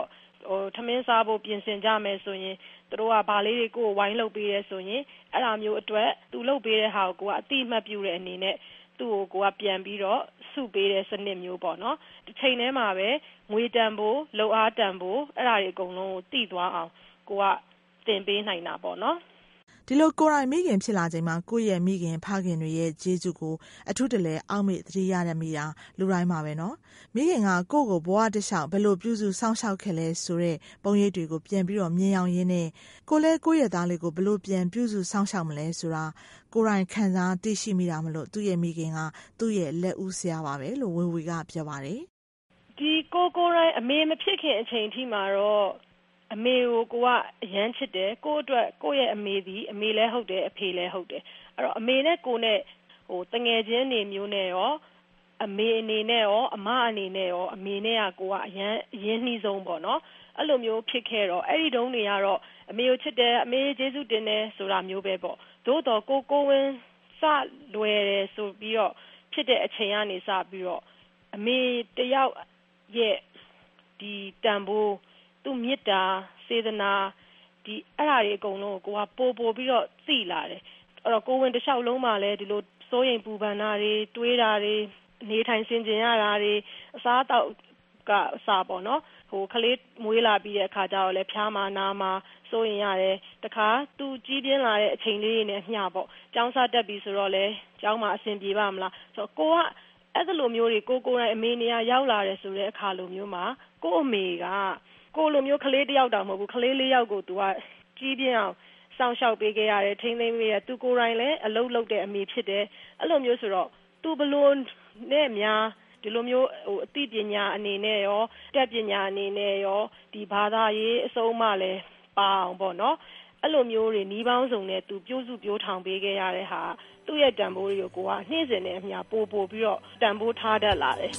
Speaker 15: ထမင်းစားဖို့ပြင်ဆင်ကြမယ်ဆိုရင်သူတို့ကဘာလေးတွေကိုဝိုင်းလုပ်ပေးရဲဆိုရင်အဲ့ဒါမျိုးအတွက်သူလုပ်ပေးတဲ့ဟာကိုအတိအမှတ်ပြုတဲ့အနေနဲ့သူ့ကိုပြန်ပြီးတော့စုပေးတဲ့စနစ်မျိုးပေါ့နော်တစ်ချိန်တည်းမှာပဲငွေတန်ဖို့လုပ်အားတန်ဖို့အဲ့ဒါတွေအကုန်လုံးကိုတည်သွားအောင်ကိုကသင်ပေးနိုင်တာပေါ့နော်
Speaker 3: ဒီလိုကိုယ်တိုင်မိခင်ဖြစ်လာချိန်မှာကိုယ့်ရဲ့မိခင်ဖခင်တွေရဲ့ကျေးဇူးကိုအထူးတလဲအောက်မေ့သတိရတဲ့မိတာလူတိုင်းမှာပဲနော်မိခင်ကကိုယ့်ကိုဘဝတစ်လျှောက်ဘယ်လိုပြုစုစောင့်ရှောက်ခဲ့လဲဆိုတဲ့ပုံရိပ်တွေကိုပြန်ပြီးတော့မြင်အောင်ရင်းနဲ့ကိုလည်းကိုယ့်ရဲ့သားလေးကိုဘယ်လိုပြန်ပြုစုစောင့်ရှောက်မလဲဆိုတာကိုယ်တိုင်ခံစားသိရှိမိတာမလို့သူ့ရဲ့မိခင်ကသူ့ရဲ့လက်ဦးဆရာပါပဲလို့ဝေဝေကပြောပါတယ်
Speaker 15: ဒီကိုယ်တိုင်အမေမဖြစ်ခင်အချိန်ထိမှာတော့အမေကိုကအရန်ချစ်တယ်ကိုအတွက်ကိုရဲ့အမေသည်အမေလည်းဟုတ်တယ်အဖေလည်းဟုတ်တယ်အဲ့တော့အမေနဲ့ကိုနဲ့တငယ်ချင်းနေမျိုးနဲ့ရောအမေအနေနဲ့ရောအမအနေနဲ့ရောအမေနဲ့ကိုကအရန်နှီးဆုံးပေါ့နော်အဲ့လိုမျိုးဖြစ်ခဲ့တော့အဲ့ဒီတုန်းတွေကတော့အမေကိုချစ်တယ်အမေကျေးဇူးတင်တယ်ဆိုတာမျိုးပဲပေါ့သို့တော့ကိုဝင်စလွယ်တယ်ဆိုပြီးတော့ဖြစ်တဲ့အချိန်ကနေစပြီးတော့အမေတယောက်ရဲ့ဒီတန်ဖိုးသူ့မေတ္တာစေတနာဒီအဲ့ဒါတွေအကုန်လုံးကိုကပို့ပြီးတော့သိလာတယ်အဲ့တော့ကိုဝင်တစ်လျှောက်လုံးမှာလည်းဒီလိုစိုးရိမ်ပူပန်တာတွေတွေးတာတွေနေထိုင်ဆင်ခြင်ရတာတွေအစားအသောက်ကအစားပေါ့နော်ကလေးမွေးလာပြီးတဲ့အခါကျတော့လည်းဖျားမှာနာမှာစိုးရင်ရတယ်တခါသူကြီးပြင်းလာတဲ့အချိန်လေးတွေနဲ့မျှပေါ့ကျောင်းစားတက်ပြီဆိုတော့လေကျောင်းမှာအဆင်ပြေပါမလားဆိုတော့ကိုကအဲ့လိုမျိုးတွေကိုယ်တိုင်အမေနေရာရောက်လာတယ်ဆိုတဲ့အခါလိုမျိုးမှာကို့အမေကကိုလိုမျိုးကလေးတစ်ယောက်တောင်မဟုတ်ဘူးကလေးလေးယောက်ကိုသူကကြီးပြင်းအောင်စောင့်ရှောက်ပေးခဲ့ရတယ်ထိန်းသိမ်းပေးရသူကိုယ်တိုင်လည်းအလုပ်လုပ်တဲ့အမေဖြစ်တယ်အဲ့လိုမျိုးဆိုတော့သူဘလို့နဲ့များဒီလိုမျိုးအသိပညာအနေနဲ့ရောတက်ပညာအနေနဲ့ရောဒီဘာသာရေးအစုံမှလည်းပါအောင်ပေါ့နော်အဲ့လိုမျိုးတွေနှီးပေါင်းစုံနဲ့သူပြိုးစုပြိုးထောင်ပေးခဲ့ရတဲ့ဟာသူ့ရဲ့တန်ဖိုးတွေကိုကနှင်းစင်နဲ့အမျှပို့ပြီးတော့တန်ဖိုးထားတတ်လာတယ်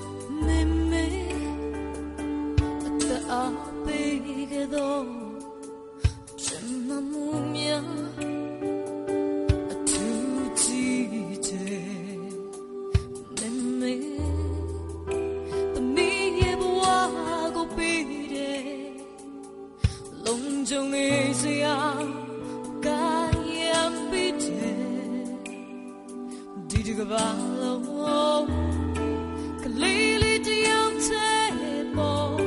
Speaker 16: 阿贝个多，这么木苗，土鸡的妹妹，你也不挖过贝的，笼中的水啊，干样贝的，地这个巴喽，可累累的要菜包。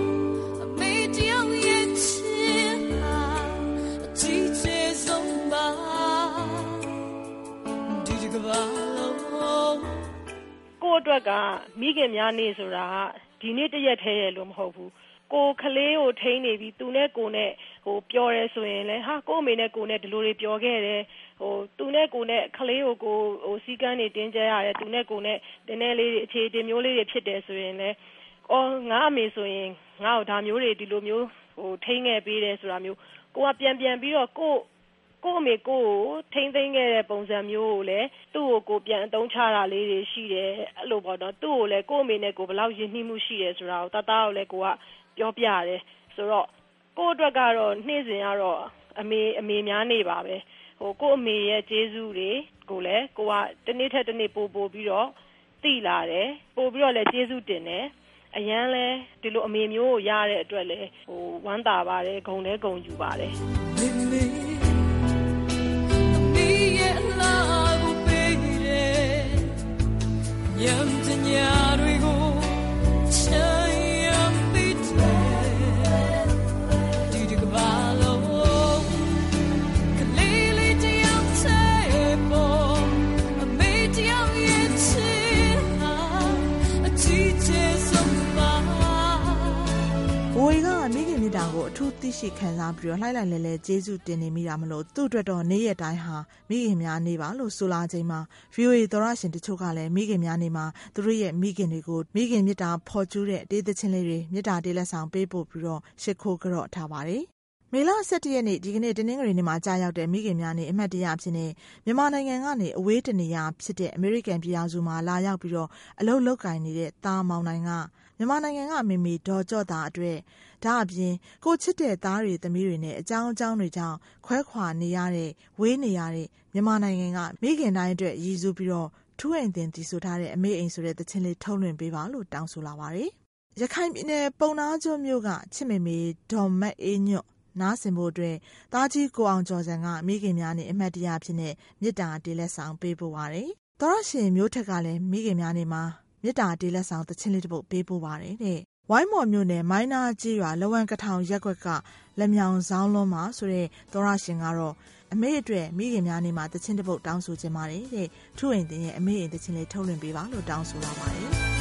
Speaker 15: ကိုအတွက်ကမိခင်များနေဆိုတာဒီနေ့တရက်တည်းရလို့မဟုတ်ဘူးကိုကလေးကိုထိန်းနေပြီးသူနဲ့ကိုနဲ့ပြောရဲဆိုရင်လည်းဟာကိုအမေနဲ့ကိုနဲ့ဒီလိုတွေပြောခဲ့တယ်သူနဲ့ကိုနဲ့ကလေးကိုစီကန်းနေတင်းကျဲရတယ်သူနဲ့ကိုနဲ့တနေ့လေးအခြေတင်မျိုးလေးတွေဖြစ်တယ်ဆိုရင်လည်းငါအမေဆိုရင်ငါ့ကိုဒါမျိုးတွေဒီလိုမျိုးထိန်းခဲ့ပေးတယ်ဆိုတာမျိုးကိုကပြန်ပြီးတော့ကိုအမေကိုထိန်းသိမ်းခဲ့တဲ့ပုံစံမျိုးကိုလည်းသူ့ကိုပြန်အသုံးချတာလေးတွေရှိတယ်အဲ့လိုပေါ့နော်သူ့ကိုလည်းကိုအမေနဲ့ကိုဘယ်လောက်ယဉ်နှီးမှုရှိတယ်ဆိုတာကိုတသားကိုလည်းကိုကပြောပြတယ်ဆိုတော့ကိုအတွက်ကတော့နေ့စဉ်ကတော့အမေများနေပါပဲကိုအမေရဲ့ကျေးဇူးတွေကိုလည်းကိုကတနေ့ထက်တနေ့ပို့ပြီးတော့သိလာတယ်ပို့ပြီးတော့လည်းကျေးဇူးတင်တယ်အရန်လဲဒီလိုအမေမျိုးကိုရတဲ့အတွက်လဲဝမ်းသာပါတယ်ဂုဏ်လဲဂုဏ်ယူပါတယ်
Speaker 16: ညံတညာတွေကိုချမ်းပိတ်တယ်ဒီကဘာလုံးကလေးလေးတယောက်ချေပေါ်အမေတယောက်ရဲ့ချစ်ဟာအချစ်ချေဆုံးပါ
Speaker 3: ဝေကမိခင်မြတ်တာကိုအထူးသိရှိခံစားပြီးတော့လှိုက်လိုက်လဲကျေးဇူးတင်နေမိတာမလို့သူ့အတွက်တော့နေ့ရက်တိုင်းဟာမိခင်များနေပါလို့ဆိုလာချိန်မှာ VOA သောရရှင်တချို့ကလည်းမိခင်များနေမှာသူတို့ရဲ့မိခင်တွေကိုမိခင်မြတ်တာဖော်ကျူးတဲ့တေးသချင်းလေးတွေမြတ်တာတေးလက်ဆောင်ပေးပို့ပြီးတော့ရှ िख ိုးကြော့ထားပါတယ်မေလ17ရက်နေ့ဒီကနေ့တနင်္ဂနွေနေ့မှာကြာရောက်တဲ့မိခင်များနေ့အမှတ်တရအဖြစ်နဲ့မြန်မာနိုင်ငံကနေအဝေးတနေရာဖြစ်တဲ့အမေရိကန်ပြည်ထောင်စုမှာလာရောက်ပြီးတော့အလုပ်လုပ်ကိုင်နေတဲ့သားမောင်နိုင်ကမြန်မာနိုင်ငံကမေမေဒေါ်ကြော့တာအတွက်ဒါအပြင်ကိုချစ်တဲ့သားတွေသမီးတွေနဲ့အကြောင်းတွေကြောင့်ခွဲခွာနေရတဲ့ဝေးနေရတဲ့မြန်မာနိုင်ငံကမိခင်တိုင်းအတွက်ရည်စူးပြီးတော့ထူးအိမ်တင်တည်ဆိုထားတဲ့အမေအိမ်ဆိုတဲ့သချင်းလေးထုတ်လွှင့်ပေးပါလို့တောင်းဆိုလာပါတယ်ရခိုင်ပြည်နယ်ပုံနာကျွန်းမြို့ကချစ်မေမေဒေါ်မတ်အေးညွတ်နားဆင်ဖို့အတွက်တာကြီးကိုအောင်ကျော်စံကမိခင်များနဲ့အမတ်တရားဖြစ်နေမေတ္တာတေးလက်ဆောင်ပေးပို့ပါတယ်။သောရရှင်မျိုးထက်ကလည်းမိခင်များနဲ့မှာမေတ္တာတေးလက်ဆောင်တခြင်းလေးတစ်ပုဒ်ပေးပို့ပါတယ်တဲ့။ဝိုင်းမော်မြို့နယ်မိုင်းနာကြီးရွာလဝံကထောင်ရက်ကွက်ကလက်မြောင်ဆောင်လုံးမှာဆိုတဲ့သောရရှင်ကတော့အမေအတွက်မိခင်များနဲ့မှာတခြင်းတစ်ပုဒ်တောင်းဆိုခြင်းပါတယ်တဲ့။ထူအိမ်တင်ရဲ့အမေအိမ်တခြင်းလေးထုတ်လွှင့်ပေးပါလို့တောင်းဆိုလာပါတယ်။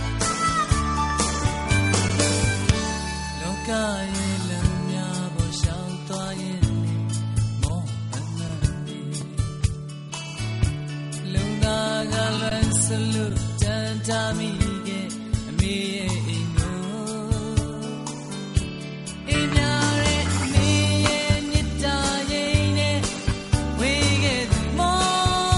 Speaker 3: လောကရဲ့လမ်းများပေါ်ရှောင်သွားရင်မောအနန္တိလုံသာကလွန်စလို့တန်တာမိကအမေရဲ့အိမ်ကိုအိမ်များရဲ့အမေရဲ့မြတ်တာရင်နဲ့ဝေးခဲ့သူမော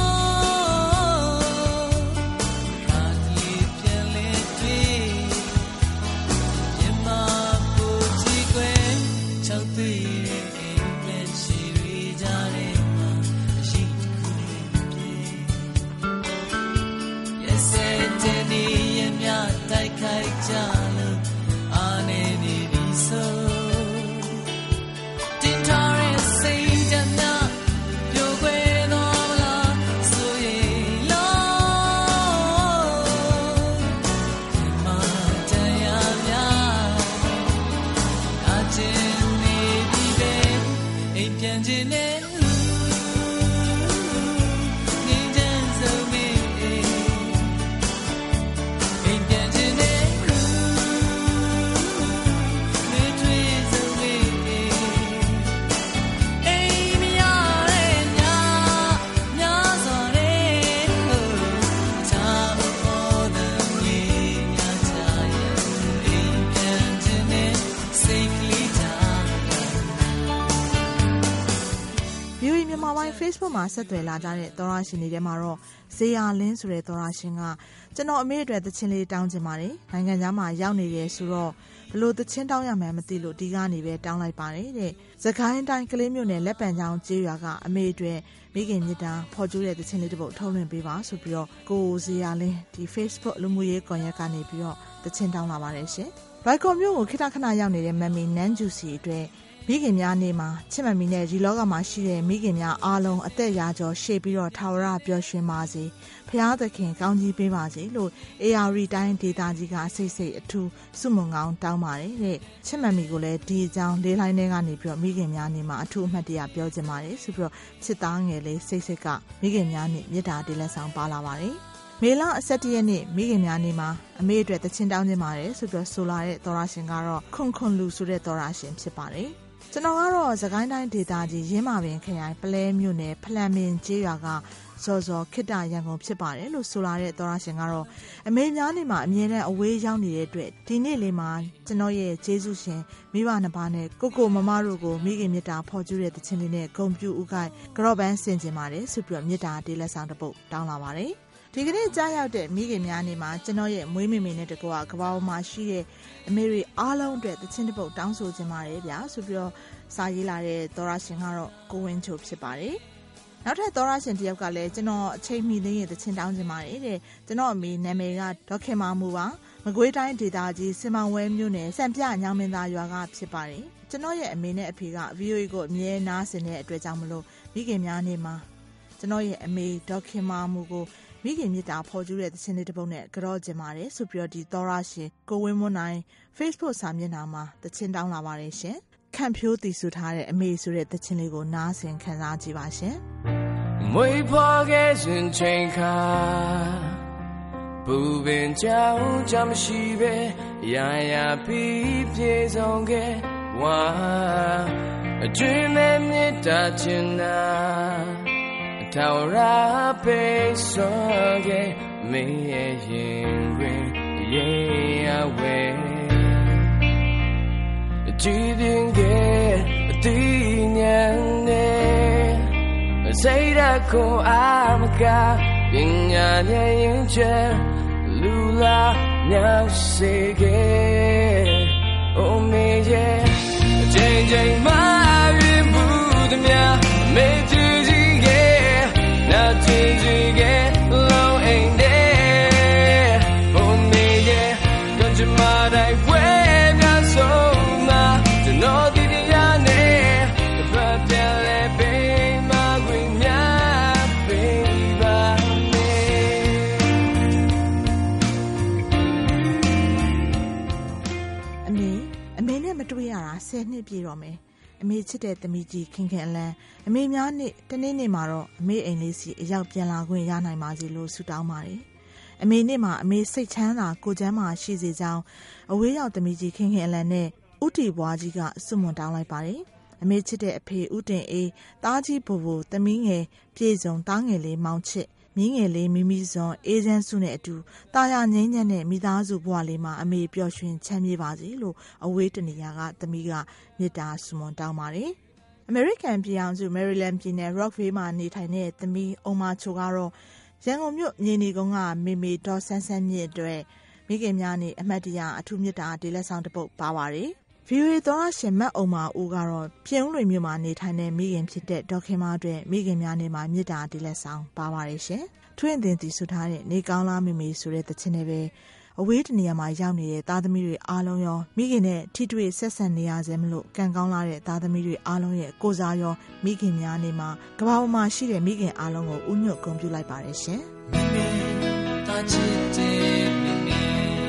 Speaker 3: ခါတီပြန်လေတွေ့မြမကိုကြည့်ခွဲချောက်သွေးရဲ့အိမ်နဲ့ရှိရကြတဲ့မှာအရှိခုလေးပြေရဲ့စတဲ့နေရမြတိုက်ခိုက်ကြလို့အာနေနေပြီဆိုတင်ထားတဲ့စိတ်ဓာတ်များပြိုကွဲတော့မလားဆိုရင်လို့ဒီမှာတရားများအချင်းနေပြီပဲအိမ်ပြန်ခြင်းနဲ့နေချင်ဆုံးမေအိမ်ပြန်ခြင်းနဲ့နေတွေ့ဆုံးမေအိမ်မရတဲ့ညများစွာတဲ့ချာဖို့တဲ့မြေများချာရဲ့အိမ်ပြန်ခြင်းနဲ့စိတ်ကလေးချာVOA မြန်မာပိုင်း Facebook မှာဆက်သွယ်လာကြတဲ့သောရရှင်တွေထဲမှာတော့ဇေယျလင်းဆိုတဲ့သောရရှင်ကကျွန်တော်အမေအတွက်သချင်းလေးတောင်းချင်ပါတယ်။နိုင်ငံခြားမှာရောက်နေတယ်ဆိုတော့ဘလို့သချင်းတောင်းရမှန်းမသိလို့ဒီကနေပဲတောင်းလိုက်ပါတယ်တဲ့။စကိုင်းတိုင်းကလေးမြို့နယ်လက်ပံချောင်းကျေးရွာကအမေအတွက်မိခင်မြတ်တာဖော်ကျူးတဲ့သချင်းလေးတစ်ပုဒ်ထုတ်လွှင့်ပေးပါဆိုပြီးတော့ကိုဇေယျလင်းဒီ Facebook လူမှုရေးကွန်ရက်ကနေပြီးတော့သချင်းတောင်းလာပါတယ်ရှင်။ဘိုင်ကွန်မြို့ကိုခိတခဏရောက်နေတဲ့မမ်မီနန်းဂျူစီအတွက်မိခင်များနေမှာချစ်မမီနဲ့ဒီလောကမှာရှိတဲ့မိခင်များအားလုံးအသက်ရာကျော်ရှေ့ပြီးတော့ထာဝရပျော်ရွှင်ပါစေဖျားသခင်ကောင်းကြီးပေးပါစေလို့ AR တိုင်းဒေသကြီးကစိတ်စိတ်အထူးစုမုံကောင်းတောင်းပါတယ်တဲ့ချစ်မမီကိုလည်းဒီအကြောင်းလေးလိုင်းထဲကနေပြီးတော့မိခင်များနေမှာအထူးအမှတ်တရပြောချင်ပါတယ်ဆိုပြီးတော့ချစ်သားငယ်လေးစိတ်စိတ်ကမိခင်များနေမြတ်တာတေးလက်ဆောင်ပါလာပါတယ်မေလ17ရက်နေ့မိခင်များနေမှာအမေအတွက်တချင်းတောင်းခြင်းပါတယ်ဆိုပြီးတော့ဆိုလာတဲ့သောရရှင်ကတော့ခွန်ခွန်လူဆိုတဲ့သောရရှင်ဖြစ်ပါတယ်ကျွန်တော်ကတော့စကိုင်းတိုင်းဒေသကြီးရင်းမာပင်ခရိုင်ပလဲမြို့နယ်ဖလန်မင်ကျေးရွာကစောစောခိတရန်ကုန်ဖြစ်ပါတယ်လို့ဆိုလာတဲ့သောရရှင်ကတော့အမေများနေမှာအမြဲတမ်းအဝေးရောက်နေတဲ့အတွက်ဒီနေ့လေးမှာကျွန်တော်ရဲ့ကျေးဇူးရှင်မိဘနှစ်ပါးနဲ့ကိုမမတို့ကိုမိခင်မြတ်တာဖော်ကျူးတဲ့တခြင်းလေးနဲ့ဂုဏ်ပြုဥခိုက်ကြော့ပန်းဆင်ကျင်ပါတယ်ဆိုပြီးတော့မြတ်တာတေးလက်ဆောင်တစ်ပုဒ်တောင်းလာပါတယ်ဒီကနေ့ကြားရောက်တဲ့မိခင်များနေမှာကျွန်တော်ရဲ့မွေးမေမေနဲ့တကွာကဘာပေါ်မှာရှိတဲ့အမေတွေအားလုံးအတွက်သချင်းတစ်ပုဒ်တောင်းဆိုခြင်းပါတယ်ဗျာဆိုပြီးတော့စာရေးလာတဲ့သောရရှင်ကတော့ကိုဝင်းချိုဖြစ်ပါတယ်နောက်ထပ်သောရရှင်တယောက်ကလည်းကျွန်တော်အချိန်မီသိရင်သချင်းတောင်းခြင်းပါတယ်တဲ့ကျွန်တော်အမေနာမည်ကဒေါခင်မာမူပါမကွေးတိုင်းဒေသကြီးစင်မောင်ဝဲမြို့နယ်စံပြညောင်မင်းသားရွာကဖြစ်ပါတယ်ကျွန်တော်ရဲ့အမေနဲ့အဖေက VOA ကိုအမြဲနားဆင်တဲ့အတွက်ကြောင့်မလို့မိခင်များနေမှာကျွန်တော်ရဲ့အမေဒေါခင်မာမူကိုမိခင်မြတ်တာဖော်ကျူးတဲ့သချင်းလေးတစ်ပုဒ်နဲ့ကြော့ကျင်ပါတယ်ဆိုပြီးတော့ဒီသောရရှင်ကိုဝင်းမွန်းနိုင် Facebook စာမျက်နှာမှာသချင်းတောင်းလာပါတယ်ရှင်ခန့်ဖြိုးတည်ဆူထားတဲ့အမေဆိုတဲ့သချင်းလေးကိုနားဆင်ခံစားကြည့်ပါရှင်မွေးဖွားခဲ့စဉ်ချိန်ခါပူပင်ကြောင်ကြမရှိပဲရာရာပြီးပြေဆုံးခဲ့ဝါအတွင်မဲ့မြတ်တာချင်နာထာဝရပေဆိုခဲ့မင်းရဲ့ရင်တွင်ရေအဝဲကြည်တင်ခဲ့အတိညာနဲ့စိတ်ဓာတ်ကိုအာမကပညာနဲ့ရင်ချဲလူလာမြောက်စေခဲ့အိုမေရဲ့အချိန်ချင်းမှာရင်ဘူးတည်းများမေ့ကြည့်Now changing it, low ain't there. Oh me, yeah, don't you mind I အမေနဲ့မတွေ့ရတာ10နှစ်ပြည့်တော့မယ်အမေချစ်တဲ့သမီးကြီးခင်ခင်အလန်းအမေများနေ့တနေ့နေ့မှာတော့အမေအိမ်လေးစီအရောက်ပြန်လာခွင့်ရနိုင်ပါစေလို့ဆုတောင်းပါတယ်အမေနေ့မှာအမေစိတ်ချမ်းသာကိုကျမ်းမာရှိစေကြောင်းအဝေးရောက်သမီးကြီးခင်ခင်အလန်းနဲ့ဥတီဘွားကြီးကဆုမွန်တောင်းလိုက်ပါတယ်အမေချစ်တဲ့အဖေဦးတင်အေးသားကြီးဘိုဘိုသမီးငယ်ပြေစုံသားငယ်လေးမောင်ချစ်မြင်းငယ်လေးမိမိစွန်အေးချမ်းစုနဲ့အတူတာယာငိမ့်ညံ့တဲ့မိသားစုဘဝလေးမှာအမေပျော်ရွှင်ချမ်းမြေ့ပါစေလို့အဝေးတနေရာကသမီးကမေတ္တာဆုမွန်တောင်းပါတယ်အမေရိကန်ပြည်အောင်စုမယ်ရီလန်းပြည်နယ် Rockville မှာနေထိုင်တဲ့သမီးအုံမချိုကတော့ရန်ကုန်မြို့မြေနီကုန်းကမေမေဒေါ်ဆန်းဆန်းမြင့်အတွက်မိခင်များနေအမတ်တရအထူးမေတ္တာဒေလက်ဆောင်တစ်ပုဒ်ပါပါတယ် VOA သောရရှင်မတ်အုံမဦးကတော့ပြင်ဦးလွင်မြို့မှာနေထိုင်တဲ့မိခင်ဖြစ်တဲ့ဒေါခင်မအတွက်မိခင်များနေမှာမေတ္တာဒေလက်ဆောင်ပါပါတယ်ရှင်ထွင့်တင်တည်ဆူထားတဲ့နေကောင်းလားမေမေဆိုတဲ့သချင်းတွေပဲအဝေးတနေရာမှာရောက်နေတဲ့သားသမီးတွေအားလုံးရောမိခင်နဲ့ထိတွေ့ဆက်ဆံနေရစေမလို့ကံကောင်းလာတဲ့သားသမီးတွေအားလုံးရဲ့ကိုစားရောမိခင်များနေမှာကမ္ဘာပေါ်မှာရှိတဲ့မိခင်အားလုံးကိုဥညွတ်ဂုဏ်ပြုလိုက်ပါတယ်ရှင်မေမေတာချစ်တဲ့မေမေ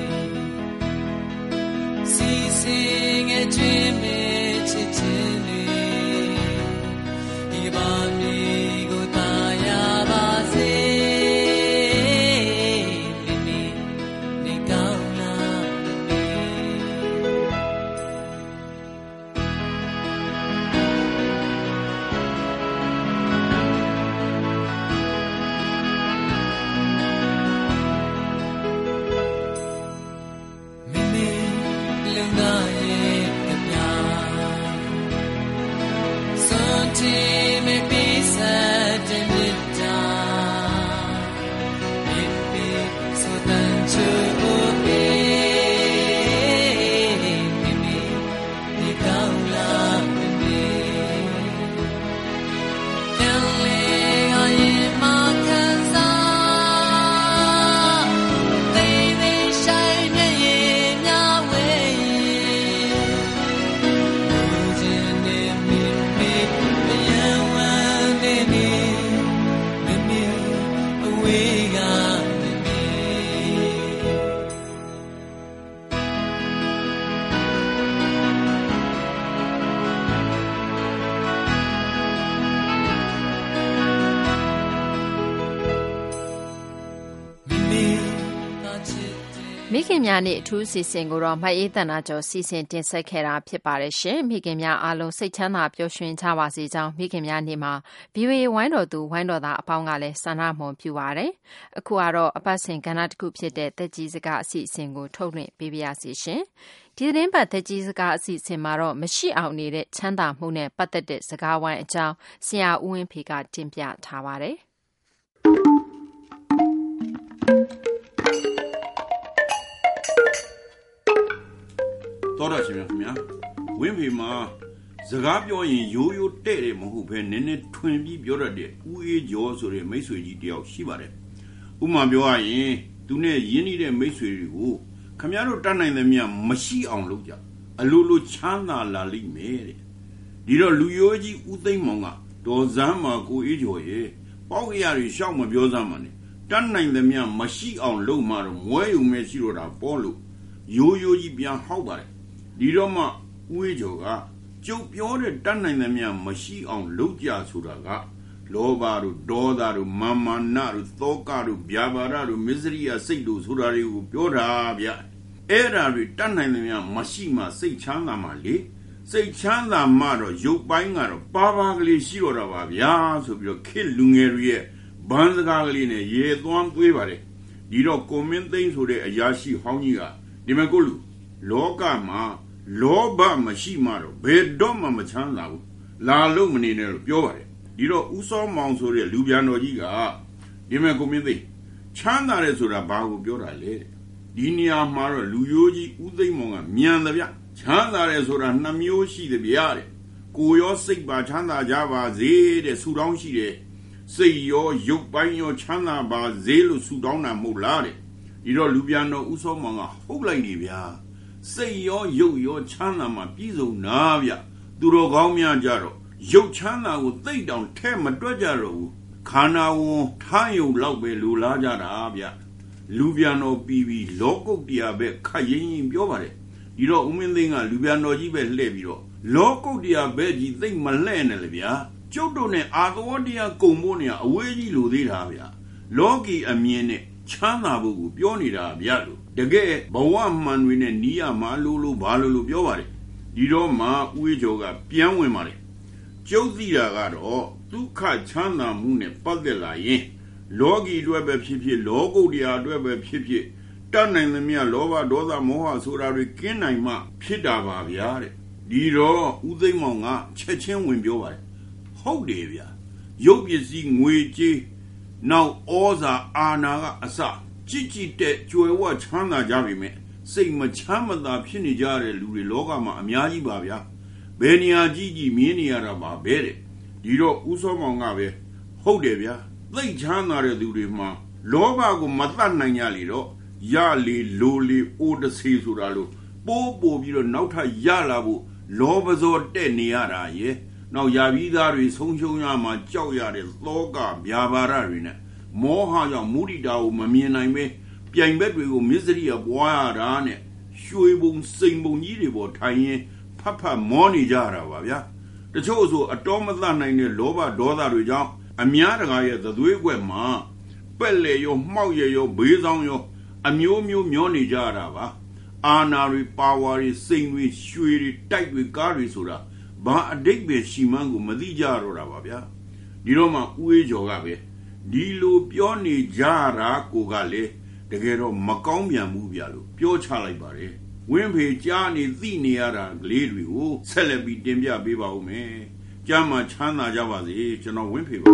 Speaker 3: စီစီငယ်ချစ်မေချစ်ချစ်လေးဒီပါမီကိုတာယာပါစေမိခင်များနေ့အထူးစီစဉ်ကိုတော့မအေးတနာကျော်စီစဉ်တင်ဆက်ခဲ့တာဖြစ်ပါတယ်ရှင်မိခင်များအားလုံးစိတ်ချမ်းသာပျော်ရွှင်ကြပါစေကြောင်းမိခင်များနေ့မှာ VOA ဝိုင်းတော်သူဝိုင်းတော်သားအပေါင်းကလည်းဆန္ဒမွန်ပြုပါတယ်အခုကတော့အပတ်စဉ်ကဏ္ဍတစ်ခုဖြစ်တဲ့သက်ကြီးစကားအစီအစဉ်ကိုထုတ်လွှင့်ပေးပါရစေရှင်ဒီသတင်းပတ်သက်ကြီးစကားအစီအစဉ်မှာတော့မရှိအောင်နေတဲ့ချမ်းသာမှုနဲ့ပတ်သက်တဲ့စကားဝိုင်းအကြောင်းဆရာဦးဝင်းဖေကတင်ပြထားပါတယ်
Speaker 12: တော်တော်ရှင်များခင်ဗျာဝင်းဖေမှာစကားပြောရင်ရိုးရိုးတဲ့တယ်မဟုတ်ဘဲနည်းနည်းထွင်ပြီးပြောတတ်တဲ့ဦးအေးကျော်ဆိုတဲ့မိတ်ဆွေကြီးတယောက်ရှိပါတယ်ဥပမာပြောရရင်သူနဲ့ရင်းနှီးတဲ့မိတ်ဆွေတွေကိုခင်ဗျားတို့တတ်နိုင်သမျှမရှိအောင်လုပ်ကြအလိုလိုချမ်းသာလာလိမ့်မယ်တဲ့ဒီတော့လူရိုးကြီးဦးသိန်းမောင်ကဒေါ်စမ်းမာကိုအေးကျော်ရဲ့ပေါက်ရရရှောက်မပြောစမ်းပါနဲ့တတ်နိုင်သမျှမရှိအောင်လုပ်မှတော့မွဲယုံမဲ့ရှိတော့တာပေါ်လို့ရိုးရိုးကြီးပြန်ဟောက်ပါတယ်ဒီတော့မှဦးအေးကျော်ကကျုပ်ပြောတဲ့တတ်နိုင်သမျှမရှိအောင်လုပ်ကြဆိုတာကလောဘတို့ဒေါသတို့မာမာနတို့သောကတို့ဗျာပါဒတို့မစ္စရိယစိတ်တို့ဆိုတာတွေကိုပြောတာဗျအဲ့ဒါတွေတတ်နိုင်သမျှမရှိမှစိတ်ချမ်းသာမှလေစိတ်ချမ်းသာမှတော့ရုပ်ပိုင်းကတော့ပါပါကလေးရှိတော့တာပါဗျာဆိုပြီးတော့ခေတ်လူငယ်တွေရဲ့ဘန်းစကားကလေးနဲ့ရေသွမ်းသွေးပါတယ်ဒီတော့ကွန်မင်းသိန်းဆိုတဲ့အရာရှိဟောင်းကြီးကဒီမဲ့ကိုလူလောကမှာလောဘမရှိမှတော့ဘယ်တော့မှမချမ်းသာဘူးလာလို့မနေနဲ့လို့ပြောပါတယ်ဒီတော့ဦးစောမောင်ဆိုတဲ့လူပြန်တော်ကြီးကဒီမဲ့ကွန်မင်းသိန်းချမ်းသာတယ်ဆိုတာဘာကိုပြောတာလဲဒီနေရာမှာတော့လူရိုးကြီးဦးသိန်းမောင်ကမြန်တယ်ဗျချမ်းသာတယ်ဆိုတာနှစ်မျိုးရှိတယ်ဗျတဲ့ကိုရောစိတ်ပါချမ်းသာကြပါစေတဲ့ဆူတောင်းရှိတယ်စိတ်ရောရုပ်ပိုင်းရောချမ်းသာပါစေလို့ဆူတောင်းတာမဟုတ်လားတဲ့ဒီတော့လူပြန်တော်ဦးစောမောင်ကဟုတ်လိုက်နေဗျာစိတ်ရောရုပ်ရောချမ်းသာမှပြည့်စုံနာဗျသူတော်ကောင်းများကြတော့ရုပ်ချမ်းသာကိုသိတောင်ထဲမတွက်ကြတော့ဘူးခန္ဓာဝန်ထားယုံလောက်ပဲလူလားကြတာဗျလူပြန်တော်ပြီးလောကုတ်တရားပဲခတ်ရင်ပြောပါတယ်ဒီတော့ဦးမင်းသိန်းကလူပြန်တော်ကြီးပဲလှည့်ပြီးတော့လောကုတ်တရားဘဲကြီးသိမ့်မလှဲ့နဲ့လေဗျာကျုပ်တို့နဲ့အာသဝတရားကုံဖို့နေအဝေးကြီးလိုသေးတာဗျာလောကီအမြင်နဲ့ချမ်းသာဖို့ကိုပြောနေတာဗျာလို့တကယ်ဘဝမှန်တွေနဲ့နီးရမှာလို့ဘာလို့ပြောပါတယ်ဒီတော့မှဦးကျော်ကပြန်ဝင်ပါတယ်ကျုပ်သိတာကတော့ဒုက္ခချမ်းသာမှုနဲ့ပတ်သက်လာရင်လောကီအတွက်ပဲဖြစ်ဖြစ်လောကုတ်တရားအတွက်ပဲဖြစ်ဖြစ်တတ်နိုင်သမျှလောဘဒေါသမောဟဆိုတာတွေကင်းနိုင်မှဖြစ်တာပါဗျာတဲ့ဒီတော့ဦးသိမ်းမောင်ကချက်ချင်းဝင်ပြောပါတယ်ဟုတ်တယ်ဗျာရုပ်ပစ္စည်းငွေကြေးနောက်ဩဇာအာဏာကအစကြည်တဲ့ကြွယ်ဝချမ်းသာကြပြီမဲ့စိတ်မချမ်းမသာဖြစ်နေကြတဲ့လူတွေလောကမှာအများကြီးပါဗျာဘယ်နေရာကြီးမြင်နေရတာပါပဲတဲ့ဒီတော့ဦးစောမောင်ကပဲဟုတ်တယ်ဗျာသိချမ်းသာတဲ့သူတွေမှာလောဘကိုမတတ်နိုင်ကြလေတော့ရလေလိုလေအိုတဆေဆိုတာလို့ပိုးပြီးတော့နောက်ထပ်ရလာဖို့လောဘဇောတက်နေရတာရဲ့နောက်ယာပြီးသားတွေဆုံးရှုံးရမှာကြောက်ရတဲ့သောကဗျာပါဒတွေနဲ့မောဟကြောင့်မုဒိတာကိုမမြင်နိုင်ပဲပြိုင်ဘက်တွေကိုမစ္စရိယပွားရတာနဲ့ရွှေဘုံစိန်ဘုံကြီးတွေပေါ်ထိုင်ရင်ဖတ်မောနေကြတာပါဗျာတချို့ဆိုအတော်မသနိုင်တဲ့လောဘဒေါသတွေကြောင့်အများတကာရဲ့သသွေးကွက်မှာပက်လေရောမှောက်ရရောဘေးဆောင်ရောအမျိုးမျိုးမျောနေကြတာပါအာနာတွေပါဝါတွေစိန်တွေရွှေတွေတိုက်တွေကားတွေဆိုတာဘာအတိတ်ပဲရှိမှန်းကိုမသိကြတော့တာပါဗျာဒီတော့မှဦးအေးကျော်ကပဲဒီလိုပြောနေကြတာကိုကလေတကယ်တော့မကောင်းပြန်ဘူးဗျာလို့ပြောချလိုက်ပါတယ်ဝင်းဖေကြားနေသိနေရတာကလေးတွေကိုဆက်လက်ပြီးတင်ပြပေးပါဦးမယ်ကြားမှာချမ်းသာကြပါစေကျွန်တော်ဝင်းဖေပါ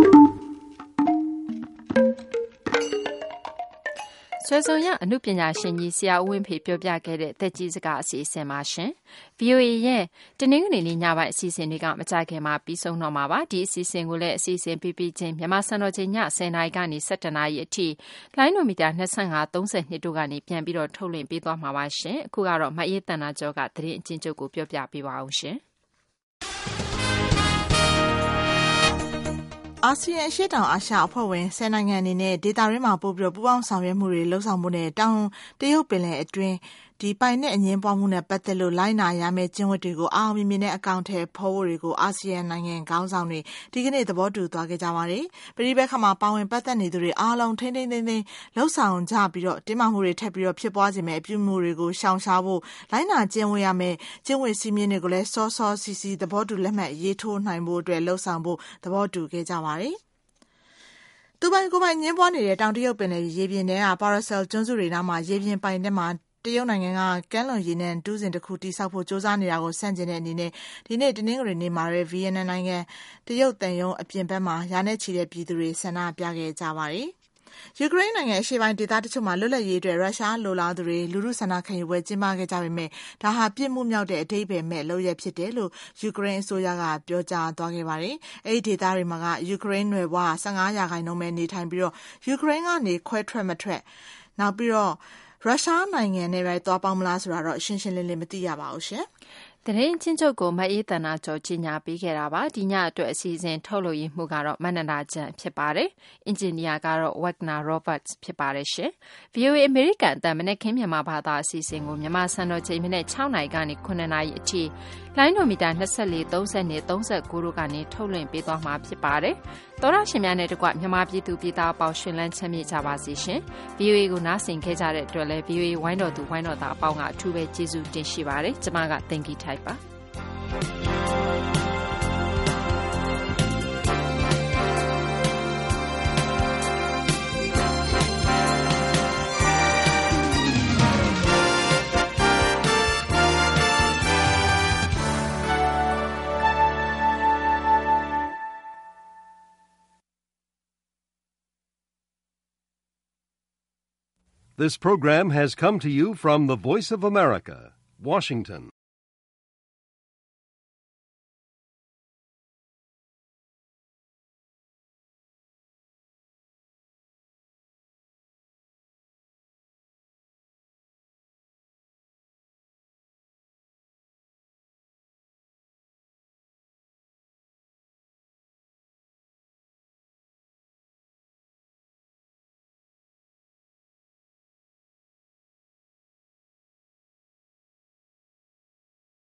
Speaker 2: ဆွေဆောင်ရအမှုပညာရှင်ကြီးဆရာဦးဝင်းဖေပြောပြခဲ့တဲ့တက်ကြီးစကားအစီအစဉ်မှာရှင် VOA ရဲ့တနင်္ဂနွေနေ့ညပိုင်းအစီအစဉ်တွေကမကြခင်မှာပြီးဆုံးတော့မှာပါဒီအစီအစဉ်ကိုလည်းအစီအစဉ်ပြီးချင်းမြန်မာစံတော်ချိန်ည10:00နာရီကနေ17:00နာရီအထိလိုင်းနိုမီတာ25 32တို့ကနေပြန်ပြီးတော့ထုတ်လွှင့်ပေးသွားမှာပါရှင်အခုကတော့မအေးတန်နာကျော်ကသတင်းအချင်းချုပ်ကိုပြောပြပေးပါအောင်ရှင်
Speaker 3: အာဆီယံအရှေ့တောင်အာရှအဖွဲ့ဝင်10နိုင်ငံအနေနဲ့ဒေသတွင်းမှာပို့ပြီးပူးပေါင်းဆောင်ရွက်မှုတွေလှုပ်ဆောင်မှုနဲ့တောင်တရုတ်ပင်လယ်အတွင်းဒီပိုင်နဲ့အငင်းပွားမှုနဲ့ပတ်သက်လို့လိုင်းနာရမယ့်ကျင့်ဝတ်တွေကိုအောင်မြင်မြင်နဲ့အကောင့်ထဲဖော်ဖို့တွေကိုအာဆီယံနိုင်ငံခေါင်းဆောင်တွေဒီကနေ့သဘောတူသွားခဲ့ကြပါတယ်။ပြည်ပခါမှာပါဝင်ပတ်သက်နေသူတွေအားလုံးထိန်းသိမ်းလှုပ်ဆောင်ကြပြီးတော့တင်းမာမှုတွေထပ်ပြီးတော့ဖြစ်ပွားစေမယ့်အပြုမှုတွေကိုရှောင်ရှားဖို့လိုင်းနာကျင့်ဝတ်ရမယ့်ကျင့်ဝတ်စည်းမျဉ်းတွေကိုလည်းစောစီသဘောတူလက်မှတ်ရေးထိုးနိုင်ဖို့အတွက်လှုပ်ဆောင်ဖို့သဘောတူခဲ့ကြပါတယ်။သူပိုင်ကိုယ်ပိုင်ညှင်းပွားနေတဲ့တောင်တရုတ်ပင်လယ်ရေပြင်ထဲကပါရာဆယ်ကျွန်းစုတွေနားမှာရေပြင်ပိုင်ထဲမှာတရုတ်နိုင်ငံကကမ်းလွန်ရေနံတူးစင်တစ်ခုတိစောက်ဖို့စ조사နေတာကိုဆန့်ကျင်တဲ့အနေနဲ့ဒီနေ့တနင်္ဂနွေနေ့မှာဗီယက်နမ်နိုင်ငံတရုတ်တန်ယုံအပြင်ဘက်မှာရာနဲ့ချီတဲ့ပြည်သူတွေဆန္ဒပြခဲ့ကြပါတယ်။ယူကရိန်းနိုင်ငံအရှေ့ပိုင်းဒေသတချို့မှာလွတ်လပ်ရေးအတွက်ရုရှားလိုလားသူတွေလူထုဆန္ဒခံယူပွဲကျင်းပခဲ့ကြပေမဲ့ဒါဟာပြစ်မှုမြောက်တဲ့အဓိပ္ပာယ်မဲ့လုပ်ရဖြစ်တယ်လို့ယူကရိန်းအစိုးရကပြောကြားသွားခဲ့ပါတယ်။အဲဒီဒေသတွေမှာယူကရိန်းနွယ်ဖွား15%ပဲနေထိုင်ပြီးတော့ယူကရိန်းကနေခွဲထွက်မထွက်နောက်ပြီးတော့ရုရှားနိုင်ငံနဲ့ပဲသွားပေါင်းမလားဆိုတာတော့ရှင်းရှင်းလင်းလင်းမသိရပါဘူးရှင်။
Speaker 2: သတင်းချင်းချုပ်ကိုမအေးတနာကျော်ကြီးညာပေးခဲ့တာပါဒီညအတွက်အစီအစဉ်ထုတ်လို့ရမှုကတော့မန္တနာကျန်ဖြစ်ပါတယ်အင်ဂျင်နီယာကတော့ Wagner Roberts ဖြစ်ပါတယ်ရှင် VOA American အတမနဲ့ခင်းမြန်မာဘာသာအစီအစဉ်ကိုမြန်မာစံတော်ချိန်မိနစ်6နာရီကနေ9နာရီအထိလိုင်းနိုမီတာ24 30 39တို့ကနေထုတ်လွှင့်ပေးသွားမှာဖြစ်ပါတယ်တော်ရရှင်များနဲ့တကွမြန်မာပြည်သူပြည်သားအပေါင်းရှင်လန်းချမ်းမြေ့ကြပါစေရှင် VOA ကိုနားဆင်ခဲ့ကြတဲ့အတွက်လည်း VOA ဝိုင်းတော်သူဝိုင်းတော်သားအပေါင်းကအထူးပဲကျေးဇူးတင်ရှိပါတယ်ကျွန်မကတင်ကြီးထိုက်ပါ
Speaker 1: This program has come to you from the Voice of America, Washington.